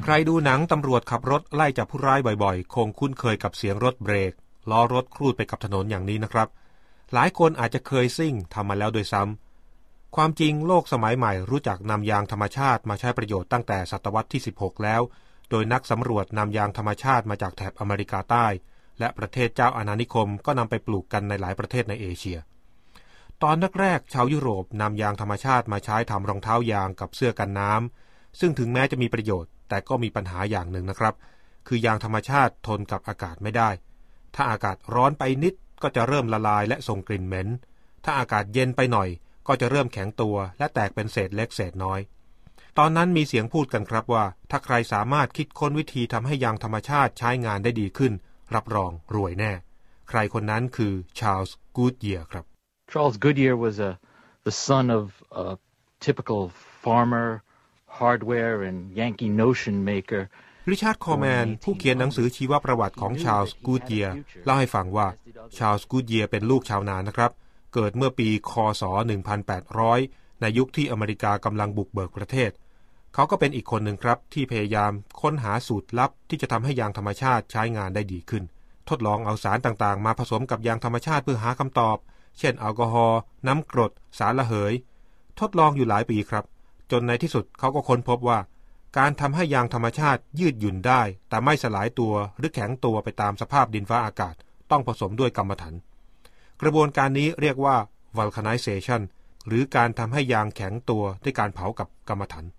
S: รดูหนังตำรวจขับรถไล่จับผู้ร้ายบ่อยๆคงคุ้นเคยกับเสียงรถเบรกล้อรถครูดไปกับถนนอย่างนี้นะครับหลายคนอาจจะเคยซิ่งทำมาแล้วโดยซ้ำความจริงโลกสมัยใหม่รู้จักนำยางธรรมชาติมาใช้ประโยชน์ตั้งแต่ศตวรรษที่สิบหกแล้วโดยนักสำรวจนำยางธรรมชาติมาจากแถบอเมริกาใต้และประเทศเจ้าอาณานิคมก็นำไปปลูกกันในหลายประเทศในเอเชียตอนแรกๆชาวยุโรปนำยางธรรมชาติมาใช้ทำรองเท้ายางกับเสื้อกันน้ำซึ่งถึงแม้จะมีประโยชน์แต่ก็มีปัญหาอย่างหนึ่งนะครับคือยางธรรมชาติทนกับอากาศไม่ได้ถ้าอากาศร้อนไปนิดก็จะเริ่มละลายและส่งกลิ่นเหม็นถ้าอากาศเย็นไปหน่อยก็จะเริ่มแข็งตัวและแตกเป็นเศษเล็กเศษน้อยตอนนั้นมีเสียงพูดกันครับว่าถ้าใครสามารถคิดค้นวิธีทำให้ยางธรรมชาติใช้งานได้ดีขึ้นรับรองรวยแน่ใครคนนั้นคือชาร์ลส์กูดเยียร์ครับ
H: Charles Goodyear was a the son of a typical farmer, hardware and Yankee notion maker
S: ริชาร์ดคอร์แมนผู้เขียนหนังสือชีวประวัติของชาร์ลส์กูดเยียร์เล่าให้ฟังว่าชาร์ลส์กูดเยียร์เป็นลูกชาวนานะครับเกิดเมื่อปีคศหนึ่งพันแปดร้อยในยุคที่อเมริกากำลังบุกเบิกประเทศเขาก็เป็นอีกคนหนึ่งครับที่พยายามค้นหาสูตรลับที่จะทำให้ยางธรรมชาติใช้งานได้ดีขึ้นทดลองเอาสารต่างๆมาผสมกับยางธรรมชาติเพื่อหาคำตอบเช่นแอลกอฮอล์น้ำกรดสารระเหยทดลองอยู่หลายปีครับจนในที่สุดเขาก็ค้นพบว่าการทำให้ยางธรรมชาติยืดหยุ่นได้แต่ไม่สลายตัวหรือแข็งตัวไปตามสภาพดินฟ้าอากาศต้องผสมด้วยกรรมฐานกระบวนการนี้เรียกว่า vulcanization หรือการทำให้ยางแข็งตัวด้วยการเผากับกรรมฐาน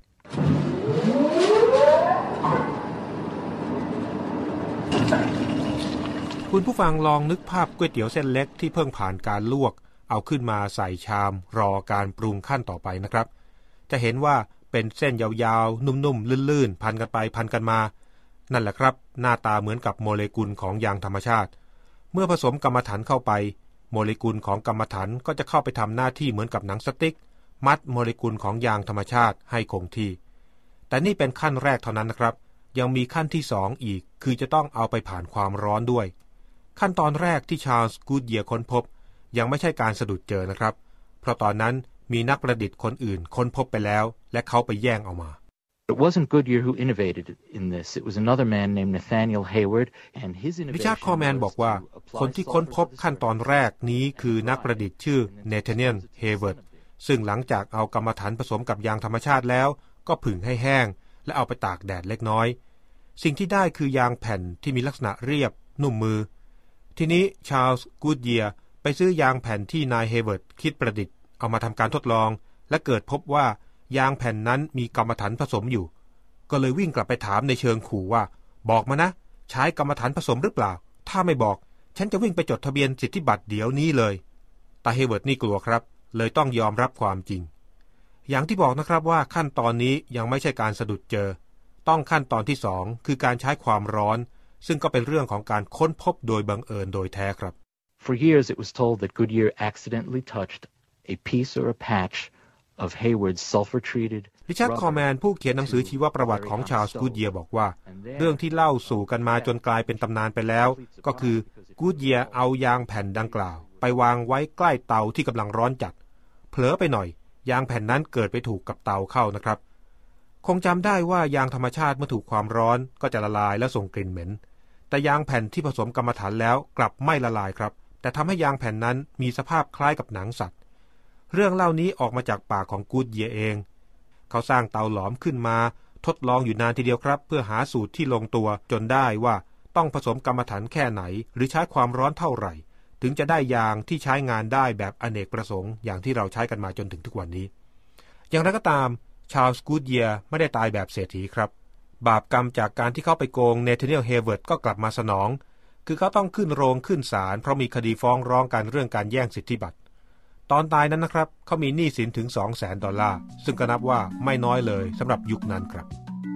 S: คุณผู้ฟังลองนึกภาพก๋วยเตี๋ยวเส้นเล็กที่เพิ่งผ่านการลวกเอาขึ้นมาใส่ชามรอการปรุงขั้นต่อไปนะครับจะเห็นว่าเป็นเส้นยาวๆนุ่มๆลื่นๆพันกันไปพันกันมานั่นแหละครับหน้าตาเหมือนกับโมเลกุลของยางธรรมชาติเมื่อผสมกรรมฐานเข้าไปโมเลกุลของกรรมฐานก็จะเข้าไปทำหน้าที่เหมือนกับหนังสติ๊กมัดโมเลกุลของยางธรรมชาติให้คงที่แต่นี่เป็นขั้นแรกเท่านั้นนะครับยังมีขั้นที่สองอีกคือจะต้องเอาไปผ่านความร้อนด้วยขั้นตอนแรกที่ชาร์ลส์กูดเยียร์ค้นพบยังไม่ใช่การสะดุดเจอนะครับเพราะตอนนั้นมีนักประดิษฐ์คนอื่นค้นพบไปแล้วและเขาไปแย่งเอามา
H: It wasn't Goodyear who innovated in this. It was another man named Nathaniel Hayward and his innovation
S: ริชาร์ดคอร์แมนบอกว่าคนที่ค้นพบขั้นตอนแรกนี้คือนักประดิษฐ์ชื่อ Nathaniel Hayward ซึ่งหลังจากเอากรรมฐานผสมกับยางธรรมชาติแล้วก็ผึ่งให้แห้งและเอาไปตากแดดเล็กน้อยสิ่งที่ได้คือยางแผ่นที่มีลักษณะเรียบนุ่มมือทีนี้ชาร์ลส์กูดเยียร์ไปซื้อยางแผ่นที่นายเฮเวิร์ดคิดประดิษฐ์เอามาทำการทดลองและเกิดพบว่ายางแผ่นนั้นมีกรรมฐานผสมอยู่ก็เลยวิ่งกลับไปถามในเชิงขู่ว่าบอกมานะใช้กรรมฐานผสมหรือเปล่าถ้าไม่บอกฉันจะวิ่งไปจดทะเบียนสิทธิบัตรเดี๋ยวนี้เลยแต่เฮเวิร์ดนี่กลัวครับเลยต้องยอมรับความจริงอย่างที่บอกนะครับว่าขั้นตอนนี้ยังไม่ใช่การสะดุดเจอต้องขั้นตอนที่สองคือการใช้ความร้อนซึ่งก็เป็นเรื่องของการค้นพบโดยบังเอิญโดยแท้ครับ
H: For years it was told that Goodyear accidentally touched a piece or a patch of Hayward's sulfur-treated
S: ริชาร์ดคอร์แมนผู้เขียนหนังสือชีวประวัติของชาร์ลส์กูดเยียร์บอกว่าเรื่องที่เล่าสู่กันมาจนกลายเป็นตำนานไปแล้วก็คือกูดเยียร์เอายางแผ่นดังกล่าวไปวางไว้ใกล้เตาที่กำลังร้อนจัดเผลอไปหน่อยยางแผ่นนั้นเกิดไปถูกกับเตาเข้านะครับคงจำได้ว่ายางธรรมชาติเมื่อถูกความร้อนก็จะละลายและส่งกลิ่นเหม็นแต่ยางแผ่นที่ผสมกรรมฐานแล้วกลับไม่ละลายครับแต่ทำให้ยางแผ่นนั้นมีสภาพคล้ายกับหนังสัตว์เรื่องเล่านี้ออกมาจากปากของกูดเยียร์เองเขาสร้างเตาหลอมขึ้นมาทดลองอยู่นานทีเดียวครับเพื่อหาสูตรที่ลงตัวจนได้ว่าต้องผสมกรรมฐานแค่ไหนหรือใช้ความร้อนเท่าไหร่ถึงจะได้ยางที่ใช้งานได้แบบอเนกประสงค์อย่างที่เราใช้กันมาจนถึงทุกวันนี้อย่างไรก็ตามชาร์ลส์กูดเยียร์ไม่ได้ตายแบบเศรษฐีครับบาปกรรมจากการที่เขาไปโกงเนเธาเนียลเฮเวิร์ดก็กลับมาสนองคือเขาต้องขึ้นโรงขึ้นศาลเพราะมีคดีฟ้องร้องกันเรื่องการแย่งสิทธิบัตรตอนตายนั้นนะครับเขามีหนี้สินถึง สองแสน ดอลลาร์ซึ่งก็นับว่าไม่น้อยเลยสำหรับยุคนั้นครับ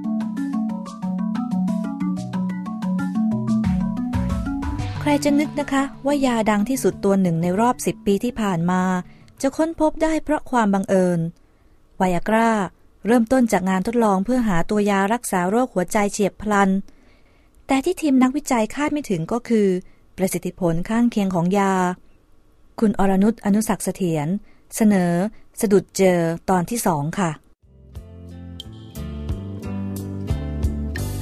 A: ใครจะนึกนะคะว่ายาดังที่สุดตัวหนึ่งในรอบสิบปีที่ผ่านมาจะค้นพบได้เพราะความบังเอิญไวอากราเริ่มต้นจากงานทดลองเพื่อหาตัวยารักษาโรคหัวใจเฉียบพลันแต่ที่ทีมนักวิจัยคาดไม่ถึงก็คือประสิทธิผลข้างเคียงของยาคุณอรนุช อนุศักดิ์เสถียรเสนอสะดุดเจอตอนที่สองค่ะ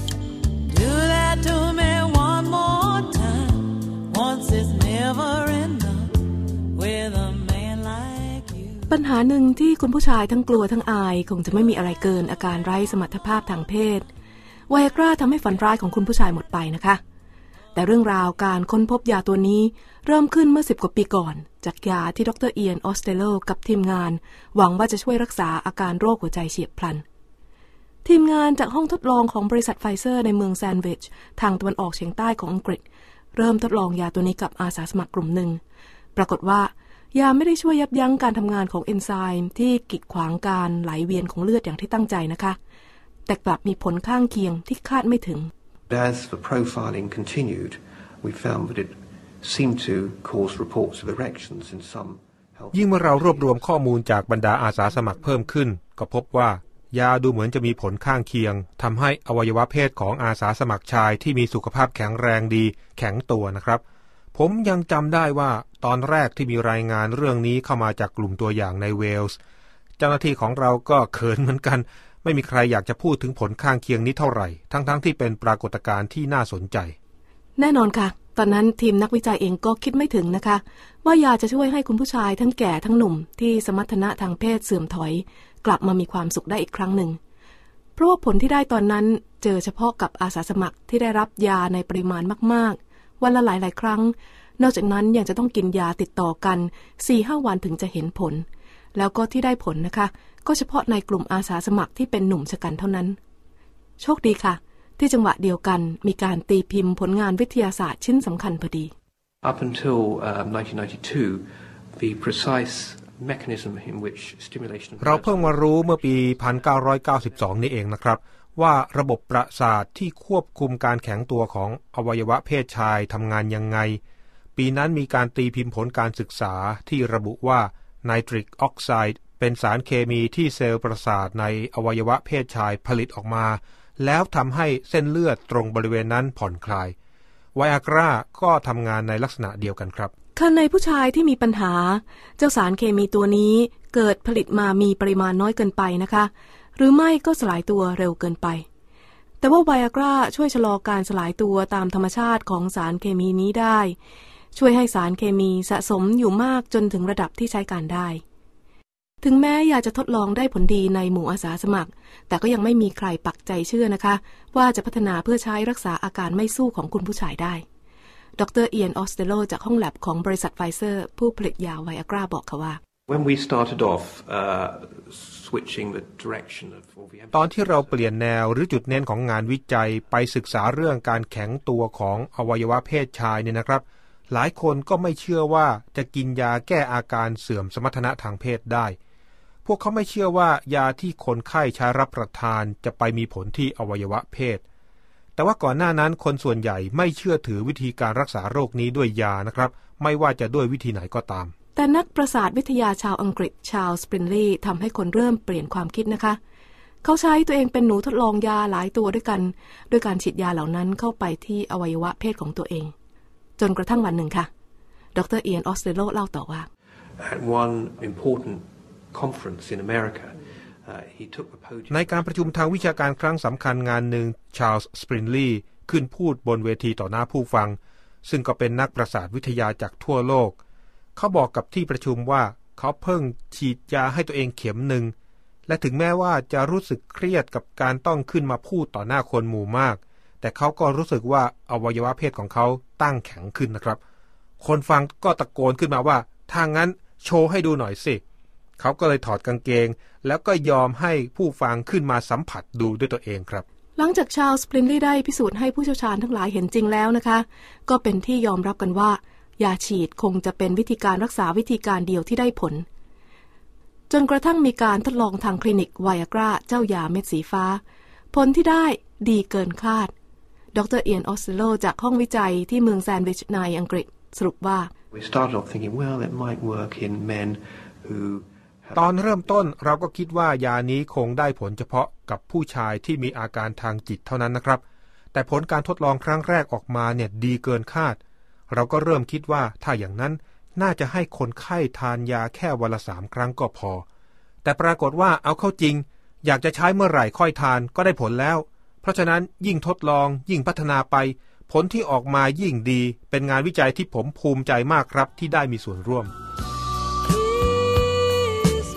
Q: ปัญหาหนึ่งที่คุณผู้ชายทั้งกลัวทั้งอายคงจะไม่มีอะไรเกินอาการไร้สมรรถภาพทางเพศไวอากราทำให้ฝันร้ายของคุณผู้ชายหมดไปนะคะแต่เรื่องราวการค้นพบยาตัวนี้เริ่มขึ้นเมื่อสิบกว่าปีก่อนจากยาที่ดร. เอียน ออสเตโลกับทีมงานหวังว่าจะช่วยรักษาอาการโรคหัวใจเฉียบพลันทีมงานจากห้องทดลองของบริษัทไฟเซอร์ในเมืองแซนด์วิชทางตะวันออกเฉียงใต้ของอังกฤษเริ่มทดลองยาตัวนี้กับอาสาสมัครกลุ่มหนึ่งปรากฏว่ายาไม่ได้ช่วยยับยั้งการทำงานของเอนไซม์ที่กีดขวางการไหลเวียนของเลือดอย่างที่ตั้งใจนะคะแต่กลับมีผลข้างเคียงที่คาดไม่ถึง
I: As the profiling continued, we found that it seemed to cause reports of erections in some health.
S: ยิ่งเมื่อเรารวบรวมข้อมูลจากบรรดาอาสาสมัครเพิ่มขึ้นก็พบว่ายาดูเหมือนจะมีผลข้างเคียงทำให้อวัยวะเพศของอาสาสมัครชายที่มีสุขภาพแข็งแรงดีแข็งตัวนะครับผมยังจำได้ว่าตอนแรกที่มีรายงานเรื่องนี้เข้ามาจากกลุ่มตัวอย่างในเวลส์เจ้าหน้าที่ของเราก็เขินเหมือนกันไม่มีใครอยากจะพูดถึงผลข้างเคียงนี้เท่าไหร่ทั้งๆ ท, ที่เป็นปรากฏการณ์ที่น่าสนใจ
Q: แน่นอนค่ะตอนนั้นทีมนักวิจัยเองก็คิดไม่ถึงนะคะว่ายาจะช่วยให้คุณผู้ชายทั้งแก่ทั้งหนุ่มที่สมรรถนะทางเพศเสื่อมถอยกลับมามีความสุขได้อีกครั้งหนึ่งเพราะว่าผลที่ได้ตอนนั้นเจอเฉพาะกับอาสาสมัครที่ได้รับยาในปริมาณมากๆวันละหลายๆครั้งนอกจากนั้นยังจะต้องกินยาติดต่อกัน สี่ถึงห้า วันถึงจะเห็นผลแล้วก็ที่ได้ผลนะคะก็เฉพาะในกลุ่มอาสาสมัครที่เป็นหนุ่มชะกันเท่านั้นโชคดีค่ะที่จังหวะเดียวกันมีการตีพิมพ์ผลงานวิทยาศาสตร์ชิ้นสำคัญพอดี
I: Up until um, nineteen ninety-two, the precise mechanism in which stimulation
S: เราเพิ่งมารู้เมื่อปี หนึ่งพันเก้าร้อยเก้าสิบสอง นี่เองนะครับว่าระบบประสาทที่ควบคุมการแข็งตัวของอวัยวะเพศชายทำงานยังไงปีนั้นมีการตีพิมพ์ผลการศึกษาที่ระบุว่าไนตริกออกไซด์เป็นสารเคมีที่เซลล์ประสาทในอวัยวะเพศชายผลิตออกมาแล้วทำให้เส้นเลือดตรงบริเวณนั้นผ่อนคลายไวอากราก็ทำงานในลักษณะเดียวกันครับ
Q: ค่ะในผู้ชายที่มีปัญหาเจ้าสารเคมีตัวนี้เกิดผลิตมามีปริมาณน้อยเกินไปนะคะหรือไม่ก็สลายตัวเร็วเกินไปแต่ว่าไวอากราช่วยชะลอการสลายตัวตามธรรมชาติของสารเคมีนี้ได้ช่วยให้สารเคมีสะสมอยู่มากจนถึงระดับที่ใช้การได้ถึงแม้อยากจะทดลองได้ผลดีในหมู่อาสาสมัครแต่ก็ยังไม่มีใครปักใจเชื่อนะคะว่าจะพัฒนาเพื่อใช้รักษาอาการไม่สู้ของคุณผู้ชายได้ดร. เอียน ออสเตโลจากห้องแลบของบริษัทไฟเซอร์ผู้ผลิตยาไวอากราบอกค่ะว่า
I: When we started off uh, switching the direction of all the
S: ตอนที่เราเปลี่ยนแนวหรือจุดเน้นของงานวิจัยไปศึกษาเรื่องการแข็งตัวของอวัยวะเพศชายเนี่ยนะครับหลายคนก็ไม่เชื่อว่าจะกินยาแก้อาการเสื่อมสมรรถนะทางเพศได้พวกเขาไม่เชื่อว่ายาที่คนไข้ใช้รับประทานจะไปมีผลที่อวัยวะเพศแต่ว่าก่อนหน้านั้นคนส่วนใหญ่ไม่เชื่อถือวิธีการรักษาโรคนี้ด้วยยานะครับไม่ว่าจะด้วยวิธีไหนก็ตาม
Q: แต่นักประสาทวิทยาชาวอังกฤษชาลส์ สปรินลีย์ทำให้คนเริ่มเปลี่ยนความคิดนะคะเขาใช้ตัวเองเป็นหนูทดลองยาหลายตัวด้วยกันด้วยการฉีดยาเหล่านั้นเข้าไปที่อวัยวะเพศของตัวเองจนกระทั่งวันหนึ่งค่ะดร. เอียน ออสเตโลเล่าต่อว่า
I: At one important conference in America, uh, he took the podium.
S: ในการประชุมทางวิชาการครั้งสำคัญงานหนึ่งชาร์ลส์ สปรินลีย์ขึ้นพูดบนเวทีต่อหน้าผู้ฟังซึ่งก็เป็นนักประสาทวิทยาจากทั่วโลกเขาบอกกับที่ประชุมว่าเขาเพิ่งฉีดยาให้ตัวเองเข็มหนึ่งและถึงแม้ว่าจะรู้สึกเครียดกับการต้องขึ้นมาพูดต่อหน้าคนหมู่มากแต่เขาก็รู้สึกว่าอวัยวะเพศของเขาตั้งแข็งขึ้นนะครับคนฟังก็ตะโกนขึ้นมาว่าถ้างั้นโชว์ให้ดูหน่อยสิเขาก็เลยถอดกางเกงแล้วก็ยอมให้ผู้ฟังขึ้นมาสัมผัสดูด้วยตัวเองครับ
Q: หลังจากชาร์ลส์ สปรินลีย์ได้พิสูจน์ให้ผู้เชี่ยวชาญทั้งหลายเห็นจริงแล้วนะคะก็เป็นที่ยอมรับกันว่ายาฉีดคงจะเป็นวิธีการรักษาวิธีการเดียวที่ได้ผลจนกระทั่งมีการทดลองทางคลินิกไวอากราเจ้ายาเม็ดสีฟ้าผลที่ได้ดีเกินคาดดร. เอียน ออสเตโลจากห้องวิจัยที่เมืองแซนด์วิชในอังกฤษสรุปว่า
I: We started off thinking, well, it might work in men who
S: ตอนเริ่มต้นเราก็คิดว่ายานี้คงได้ผลเฉพาะกับผู้ชายที่มีอาการทางจิตเท่านั้นนะครับแต่ผลการทดลองครั้งแรกออกมาเนี่ยดีเกินคาดเราก็เริ่มคิดว่าถ้าอย่างนั้นน่าจะให้คนไข้ทานยาแค่วันละสามครั้งก็พอแต่ปรากฏว่าเอาเข้าจริงอยากจะใช้เมื่อไหร่ค่อยทานก็ได้ผลแล้วเพราะฉะนั้นยิ่งทดลองยิ่งพัฒนาไปผลที่ออกมายิ่งดีเป็นงานวิจัยที่ผมภูมิใจมากครับที่ได้มีส่วนร่วม
D: Kiss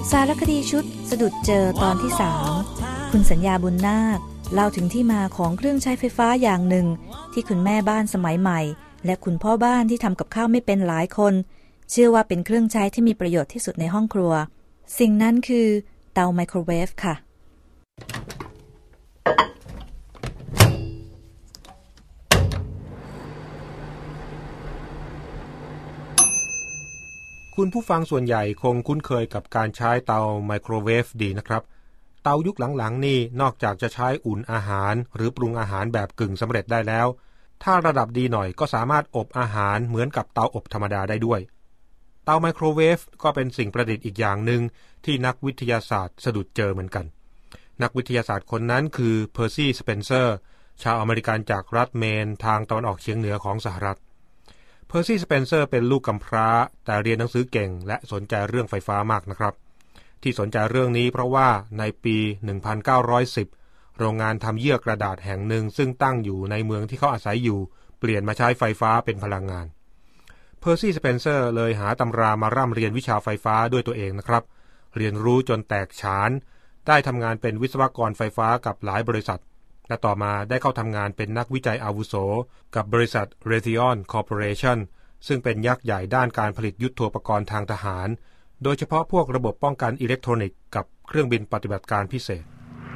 A: สารคดีชุดสะดุดเจอตอนที่สามคุณสัญญาบุญนาคเล่าถึงที่มาของเครื่องใช้ไฟฟ้าอย่างหนึ่งที่คุณแม่บ้านสมัยใหม่และคุณพ่อบ้านที่ทำกับข้าวไม่เป็นหลายคนเชื่อว่าเป็นเครื่องใช้ที่มีประโยชน์ที่สุดในห้องครัวสิ่งนั้นคือเตาไมโครเวฟค่ะ
S: คุณผู้ฟังส่วนใหญ่คงคุ้นเคยกับการใช้เตาไมโครเวฟดีนะครับเตายุคหลังๆนี่นอกจากจะใช้อุ่นอาหารหรือปรุงอาหารแบบกึ่งสำเร็จได้แล้วถ้าระดับดีหน่อยก็สามารถอบอาหารเหมือนกับเตาอบธรรมดาได้ด้วยเตาไมโครเวฟก็เป็นสิ่งประดิษฐ์อีกอย่างหนึ่งที่นักวิทยาศาสตร์สะดุดเจอเหมือนกันนักวิทยาศาสตร์คนนั้นคือเพอร์ซี่สเปนเซอร์ชาวอเมริกันจากรัฐเมนทางตะวันออกเฉียงเหนือของสหรัฐเพอร์ซี่สเปนเซอร์เป็นลูกกำพร้าแต่เรียนหนังสือเก่งและสนใจเรื่องไฟฟ้ามากนะครับที่สนใจเรื่องนี้เพราะว่าในปีหนึ่งพันเก้าร้อยสิบโรงงานทำเยื่อกระดาษแห่งหนึ่งซึ่งตั้งอยู่ในเมืองที่เขาอาศัยอยู่เปลี่ยนมาใช้ไฟฟ้าเป็นพลังงานเพอร์ซี่สเปนเซอร์เลยหาตำรามาร่ำเรียนวิชาไฟฟ้าด้วยตัวเองนะครับเรียนรู้จนแตกฉานได้ทำงานเป็นวิศวกรไฟฟ้ากับหลายบริษัทและต่อมาได้เข้าทำงานเป็นนักวิจัยอาวุโสกับบริษัท Raytheon Corporation ซึ่งเป็นยักษ์ใหญ่ด้านการผลิตยุทโธปกรณ์ทางทหารโดยเฉพาะพวกระบบป้องกันอิเล็กทรอนิกส์กับเครื่องบินปฏิบัติการพิเศษ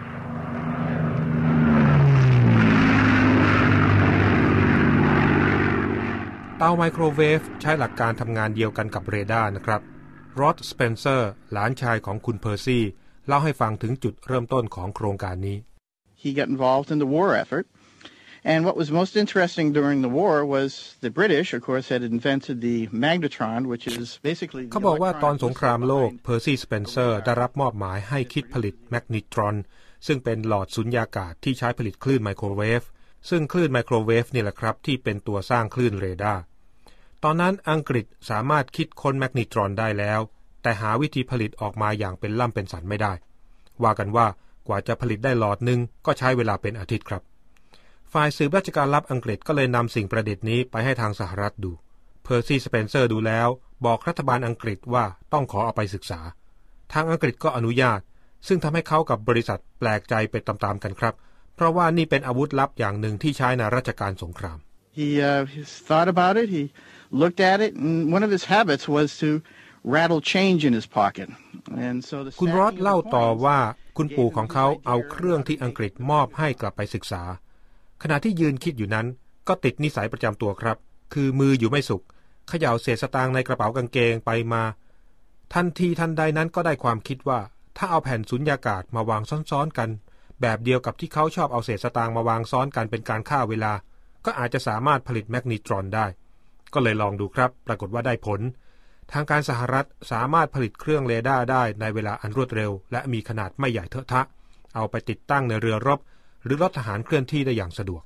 S: เตาไมโครเวฟใช้หลักการทำงานเดียวกันกับเรดาร์นะครับรอดสเปนเซอร์หลานชายของคุณเพอร์ซี่เล่าให้ฟังถึงจุดเริ่มต้นของโครงการนี้
K: He got involved in the war effort and what was most interesting during the war was the British of course had invented the magnetron which is basically
S: เขาบอกว่าตอนสงครามโลกเพอร์ซี่สเปนเซอร์ได้รับมอบหมายให้คิดผลิตแมกนิตรอนซึ่งเป็นหลอดสุญญากาศที่ใช้ผลิตคลื่นไมโครเวฟซึ่งคลื่นไมโครเวฟนี่แหละครับที่เป็นตัวสร้างคลื่นเรดาร์ตอนนั้นอังกฤษสามารถคิดค้นแมกนิตรอนได้แล้วแต่หาวิธีผลิตออกมาอย่างเป็นล่ำเป็นสันไม่ได้ว่ากันว่ากว่าจะผลิตได้หลอดหนึ่งก็ใช้เวลาเป็นอาทิตย์ครับฝ่ายสืบราชการลับอังกฤษก็เลยนำสิ่งประดิษฐ์นี้ไปให้ทางสหรัฐดูเพอร์ซี่สเปนเซอร์ดูแล้วบอกรัฐบาลอังกฤษว่าต้องขอเอาไปศึกษาทางอังกฤษก็อนุญาตซึ่งทำให้เขากับบริษัทแปลกใจไปตามๆกันครับเพราะว่านี่เป็นอาวุธลับอย่างหนึ่งที่ใช้ในราชการสงคราม
K: He uh, he thought about it he looked at it and one of his habits was to rattle change in his pocket and so the
S: คุณรอดเล่าต่อว่าคุณปู่ของเขาเอาเครื่องที่อังกฤษมอบให้กลับไปศึกษาขณะที่ยืนคิดอยู่นั้นก็ติดนิสัยประจำตัวครับคือมืออยู่ไม่สุขเขย่าเศษสตางค์ในกระเป๋ากางเกงไปมาทันทีทันใดนั้นก็ได้ความคิดว่าถ้าเอาแผ่นสุญญากาศมาวางซ้อนๆกันแบบเดียวกับที่เขาชอบเอาเศษสตางค์มาวางซ้อนกันเป็นการฆ่าเวลาก็อาจจะสามารถผลิตแมกนิตรอนได้ก็เลยลองดูครับปรากฏว่าได้ผลทางการสหรัฐสามารถผลิตเครื่องเรดาร์ได้ในเวลาอันรวดเร็วและมีขนาดไม่ใหญ่เทอะทะเอาไปติดตั้งในเรือรบหรือรถทหารเคลื่อนที่ได้อย่างสะดวก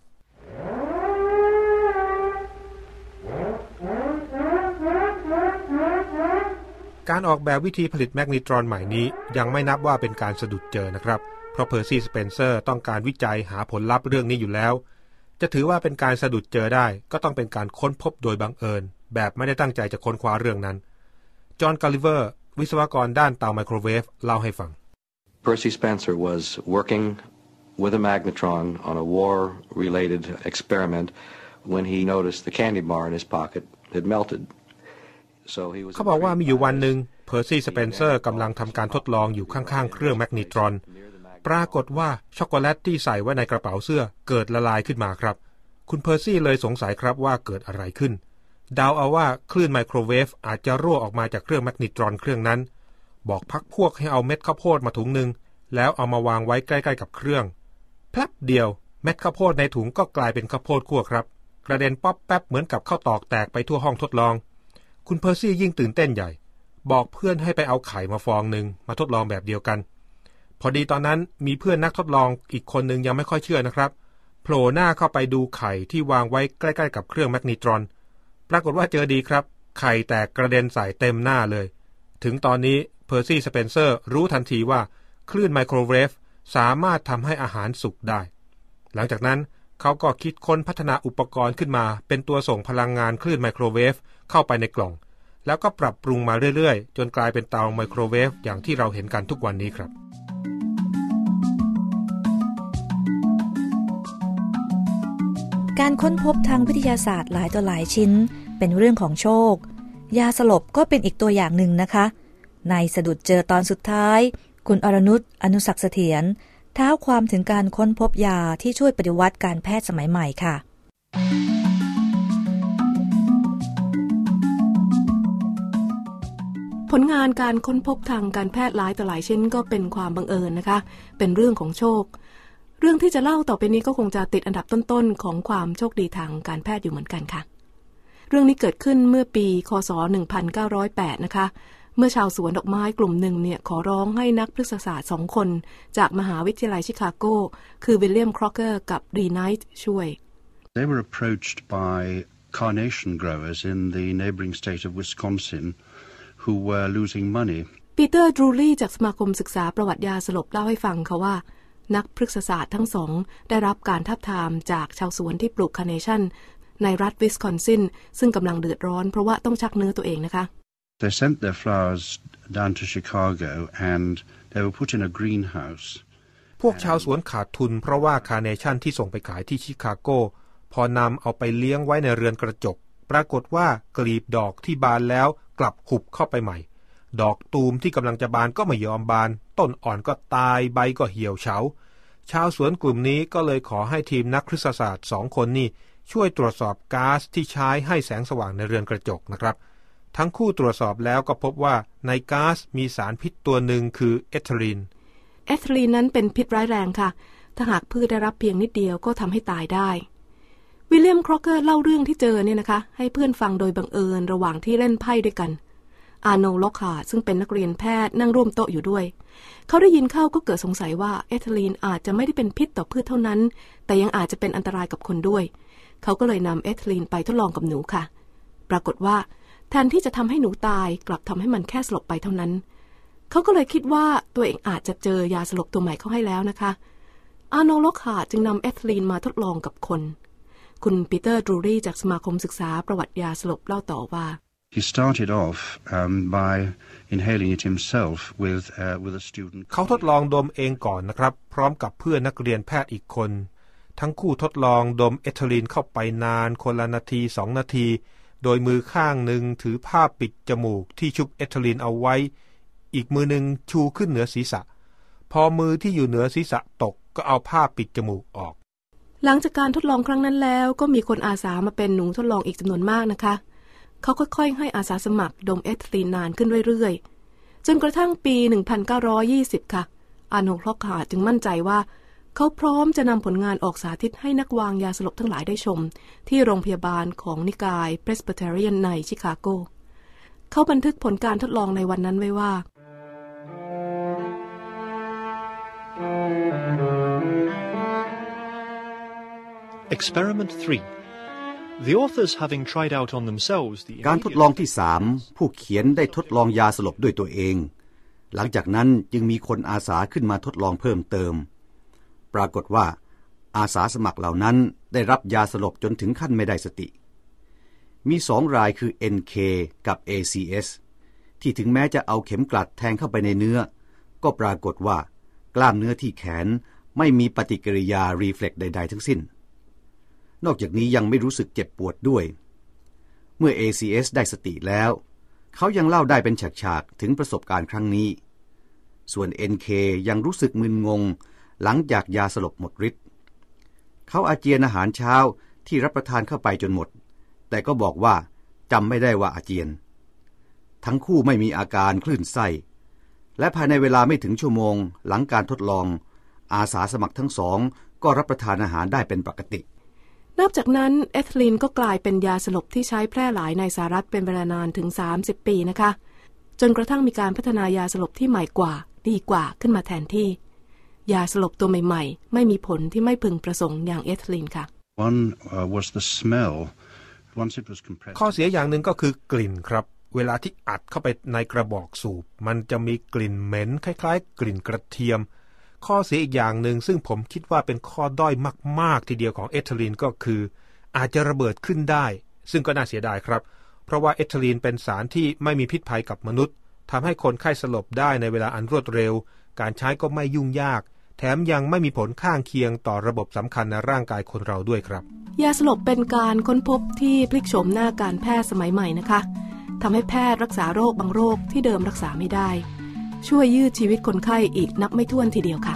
S: การออกแบบวิธีผลิตแมกนิตรอนใหม่นี้ยังไม่นับว่าเป็นการสะดุดเจอนะครับเพราะเพอร์ซี่สเปนเซอร์ต้องการวิจัยหาผลลัพธ์เรื่องนี้อยู่แล้วจะถือว่าเป็นการสะดุดเจอได้ก็ต้องเป็นการค้นพบโดยบังเอิญแบบไม่ได้ตั้งใจจะค้นคว้าเรื่องนั้นจอห์น กาลิเวอร์วิศวกรด้านเตาไมโครเวฟเล่าให้ฟัง
L: Percy Spencer was working with a magnetron on a war-related experiment when he noticed the candy bar in his pocket had melted. So he was
S: เขาบอกว่ามีอยู่วันหนึ่งเพอร์ซี่สเปนเซอร์กำลังทำการทดลองอยู่ข้างๆเครื่องแมกนิตรอนปรากฏว่าช็อกโกแลตที่ใส่ไว้ในกระเป๋าเสื้อเกิดละลายขึ้นมาครับคุณเพอร์ซี่เลยสงสัยครับว่าเกิดอะไรขึ้นเดาเอาว่าคลื่นไมโครเวฟอาจจะรั่วออกมาจากเครื่องแมกนิตรอนเครื่องนั้นบอกพักพวกให้เอาเม็ดข้าวโพดมาถุงนึงแล้วเอามาวางไว้ใกล้ๆกับเครื่องแป๊บเดียวเม็ดข้าวโพดในถุงก็กลายเป็นข้าวโพดคั่วครับกระเด็นป๊อปแป๊บเหมือนกับข้าวตอกแตกไปทั่วห้องทดลองคุณเพอร์ซี่ยิ่งตื่นเต้นใหญ่บอกเพื่อนให้ไปเอาไข่มาฟองนึงมาทดลองแบบเดียวกันพอดีตอนนั้นมีเพื่อนนักทดลองอีกคนนึงยังไม่ค่อยเชื่อนะครับโผล่หน้าเข้าไปดูไข่ที่วางไว้ใกล้ๆกับเครื่องแมกนิตรอนปรากฏว่าเจอดีครับไข่แตกกระเด็นใส่เต็มหน้าเลยถึงตอนนี้เพอร์ซี่สเปนเซอร์รู้ทันทีว่าคลื่นไมโครเวฟสามารถทำให้อาหารสุกได้หลังจากนั้นเขาก็คิดค้นพัฒนาอุปกรณ์ขึ้นมาเป็นตัวส่งพลังงานคลื่นไมโครเวฟเข้าไปในกล่องแล้วก็ปรับปรุงมาเรื่อยๆจนกลายเป็นเตาไมโครเวฟอย่างที่เราเห็นกันทุกวันนี้ครับ
A: การค้นพบทางวิทยาศาสตร์หลายต่อหลายชิ้นเป็นเรื่องของโชคยาสลบก็เป็นอีกตัวอย่างหนึ่งนะคะในสะดุดเจอตอนสุดท้ายคุณอรนุช อนุศักดิ์เสถียรเท้าความถึงการค้นพบยาที่ช่วยปฏิวัติการแพทย์สมัยใหม่ค่ะ
Q: ผลงานการค้นพบทางการแพทย์หลายต่อหลายชิ้นก็เป็นความบังเอิญนะคะเป็นเรื่องของโชคเรื่องที่จะเล่าต่อไปนี้ก็คงจะติดอันดับต้นๆของความโชคดีทางการแพทย์อยู่เหมือนกันค่ะเรื่องนี้เกิดขึ้นเมื่อปีคศหนึ่งพันเก้าร้อยแปดนะคะเมื่อชาวสวนดอกไม้กลุ่มหนึ่งเนี่ยขอร้องให้นักพฤกษศาสตร์สองคนจากมหาวิทยาลัยชิคาโกคือวิลเลียมครอเกอร์กับรีไนท์ช่วย
C: They were approached by carnation growers in the neighboring state of Wisconsin who were losing money
Q: ปีเตอร์ดรูลี่จากสมาคมศึกษาประวัติยาสลบเล่าให้ฟังค่ะว่านักพฤกษศาสตร์ทั้งสองได้รับการทาบทามจากชาวสวนที่ปลูกคาร์เนชั่นในรัฐวิสคอนซินซึ่งกำลังเดือดร้อนเพราะว่าต้องชักเนื้อตัวเองนะคะ
C: They sent their flowers down to Chicago and they were put in a greenhouse.
S: พวกชาวสวนขาดทุนเพราะว่าคาร์เนชั่นที่ส่งไปขายที่ชิคาโกพอนำเอาไปเลี้ยงไว้ในเรือนกระจกปรากฏว่ากลีบดอกที่บานแล้วกลับหุบเข้าไปใหม่ดอกตูมที่กำลังจะบานก็ไม่ยอมบานต้นอ่อนก็ตายใบก็เหี่ยวเฉาชาวสวนกลุ่มนี้ก็เลยขอให้ทีมนักพฤกษศาสตร์สองคนนี้ช่วยตรวจสอบก๊าซที่ใช้ให้แสงสว่างในเรือนกระจกนะครับทั้งคู่ตรวจสอบแล้วก็พบว่าในก๊าซมีสารพิษตัวหนึ่งคือเอทิลีน
Q: เอทิลีนนั้นเป็นพิษร้ายแรงค่ะถ้าหากพืชได้รับเพียงนิดเดียวก็ทำให้ตายได้วิลเลียมครอเกอร์เล่าเรื่องที่เจอเนี่ยนะคะให้เพื่อนฟังโดยบังเอิญระหว่างที่เล่นไพ่ด้วยกันอาร์โนลด์ ล็อกฮาร์ทซึ่งเป็นนักเรียนแพทย์นั่งร่วมโต๊ะอยู่ด้วยเขาได้ยินเข้าก็เกิดสงสัยว่าเอทิลีนอาจจะไม่ได้เป็นพิษต่อพืชเท่านั้นแต่ยังอาจจะเป็นอันตรายกับคนด้วยเขาก็เลยนำเอทิลีนไปทดลองกับหนูค่ะปรากฏว่าแทนที่จะทำให้หนูตายกลับทำให้มันแค่สลบไปเท่านั้นเขาก็เลยคิดว่าตัวเองอาจจะเจอยาสลบตัวใหม่เข้าให้แล้วนะคะอาร์โนลด์ ล็อกฮาร์ทจึงนำเอทิลีนมาทดลองกับคนคุณปีเตอร์ดรูรี่จากสมาคมศึกษาประวัติยาสลบเล่าต่อว่า
C: He started off um, by inhaling it himself with uh, with a student
S: เขาทดลองดมเองก่อนนะครับพร้อมกับเพื่อนนักเรียนแพทย์อีกคนทั้งคู่ทดลองดมเอทิลีนเข้าไปนานคนละนาทีสองนาทีโดยมือข้างหนึ่งถือผ้าปิดจมูกที่ชุบเอทิลีนเอาไว้อีกมือหนึ่งชูขึ้นเหนือศีรษะพอมือที่อยู่เหนือศีรษะตกก็เอาผ้าปิดจมูกออก
Q: หลังจากการทดลองครั้งนั้นแล้วก็มีคนอาสามาเป็นหนูทดลองอีกจำนวนมากนะคะเขาค่อยๆให้อาสาสมัครดมเอทิลีนนานขึ้นเรื่อยๆจนกระทั่งปี หนึ่งพันเก้าร้อยยี่สิบ ค่ะอาร์โนลด์ ล็อกฮาร์ทจึงมั่นใจว่าเขาพร้อมจะนำผลงานออกสาธิตให้นักวางยาสลบทั้งหลายได้ชมที่โรงพยาบาลของนิกายเพรสบิเทเรียนในชิคาโกเขาบันทึกผลการทดลองในวันนั้นไว้ว่า
J: Experiment three. The authors having tried out on themselves the
G: การทดลองที่สามผู้เขียนได้ทดลองยาสลบด้วยตัวเองหลังจากนั้นจึงมีคนอาสาขึ้นมาทดลองเพิ่มเติมปรากฏว่าอาสาสมัครเหล่านั้นได้รับยาสลบจนถึงขั้นไม่ได้สติมีสองรายคือ เอ็น เค กับ เอ ซี เอส ที่ถึงแม้จะเอาเข็มกลัดแทงเข้าไปในเนื้อก็ปรากฏว่ากล้ามเนื้อที่แขนไม่มีปฏิกิริยารีเฟล็กซ์ใดๆทั้งสิ้นนอกจากนี้ยังไม่รู้สึกเจ็บปวดด้วยเมื่อ เอ ซี เอส ได้สติแล้วเขายังเล่าได้เป็นฉากๆถึงประสบการณ์ครั้งนี้ส่วน เอ็น เค ยังรู้สึกมึนงงหลังจากยาสลบหมดฤทธิ์เขาอาเจียนอาหารเช้าที่รับประทานเข้าไปจนหมดแต่ก็บอกว่าจำไม่ได้ว่าอาเจียนทั้งคู่ไม่มีอาการคลื่นไส้และภายในเวลาไม่ถึงชั่วโมงหลังการทดลองอาสาสมัครทั้งสองก็รับประทานอาหารได้เป็นปกติ
Q: นับจากนั้นเอทิลีนก็กลายเป็นยาสลบที่ใช้แพร่หลายในสหรัฐเป็นเวลานานถึงสามสิบปีนะคะจนกระทั่งมีการพัฒนายาสลบที่ใหม่กว่าดีกว่าขึ้นมาแทนที่ยาสลบตัวใหม่ๆไม่มีผลที่ไม่พึงประสงค์อย่างเอทิลีนค่ะ
C: One uh, was the smell. Once it was compressed.
S: ข้อเสียอย่างหนึ่งก็คือกลิ่นครับเวลาที่อัดเข้าไปในกระบอกสูบมันจะมีกลิ่นเหม็นคล้ายๆกลิ่นกระเทียมข้อเสียอีกอย่างหนึ่งซึ่งผมคิดว่าเป็นข้อด้อยมากๆทีเดียวของเอทิลีนก็คืออาจจะระเบิดขึ้นได้ซึ่งก็น่าเสียดายครับเพราะว่าเอทิลีนเป็นสารที่ไม่มีพิษภัยกับมนุษย์ทำให้คนไข้สลบได้ในเวลาอันรวดเร็วการใช้ก็ไม่ยุ่งยากแถมยังไม่มีผลข้างเคียงต่อระบบสำคัญในร่างกายคนเราด้วยครับ
Q: ยาสลบเป็นการค้นพบที่พลิกโฉมหน้าการแพทย์สมัยใหม่นะคะทำให้แพทย์รักษาโรคบางโรคที่เดิมรักษาไม่ได้ช่วยยืดชีวิตคนไข้อีกนับไม่ถ้วนทีเดียวค่ะ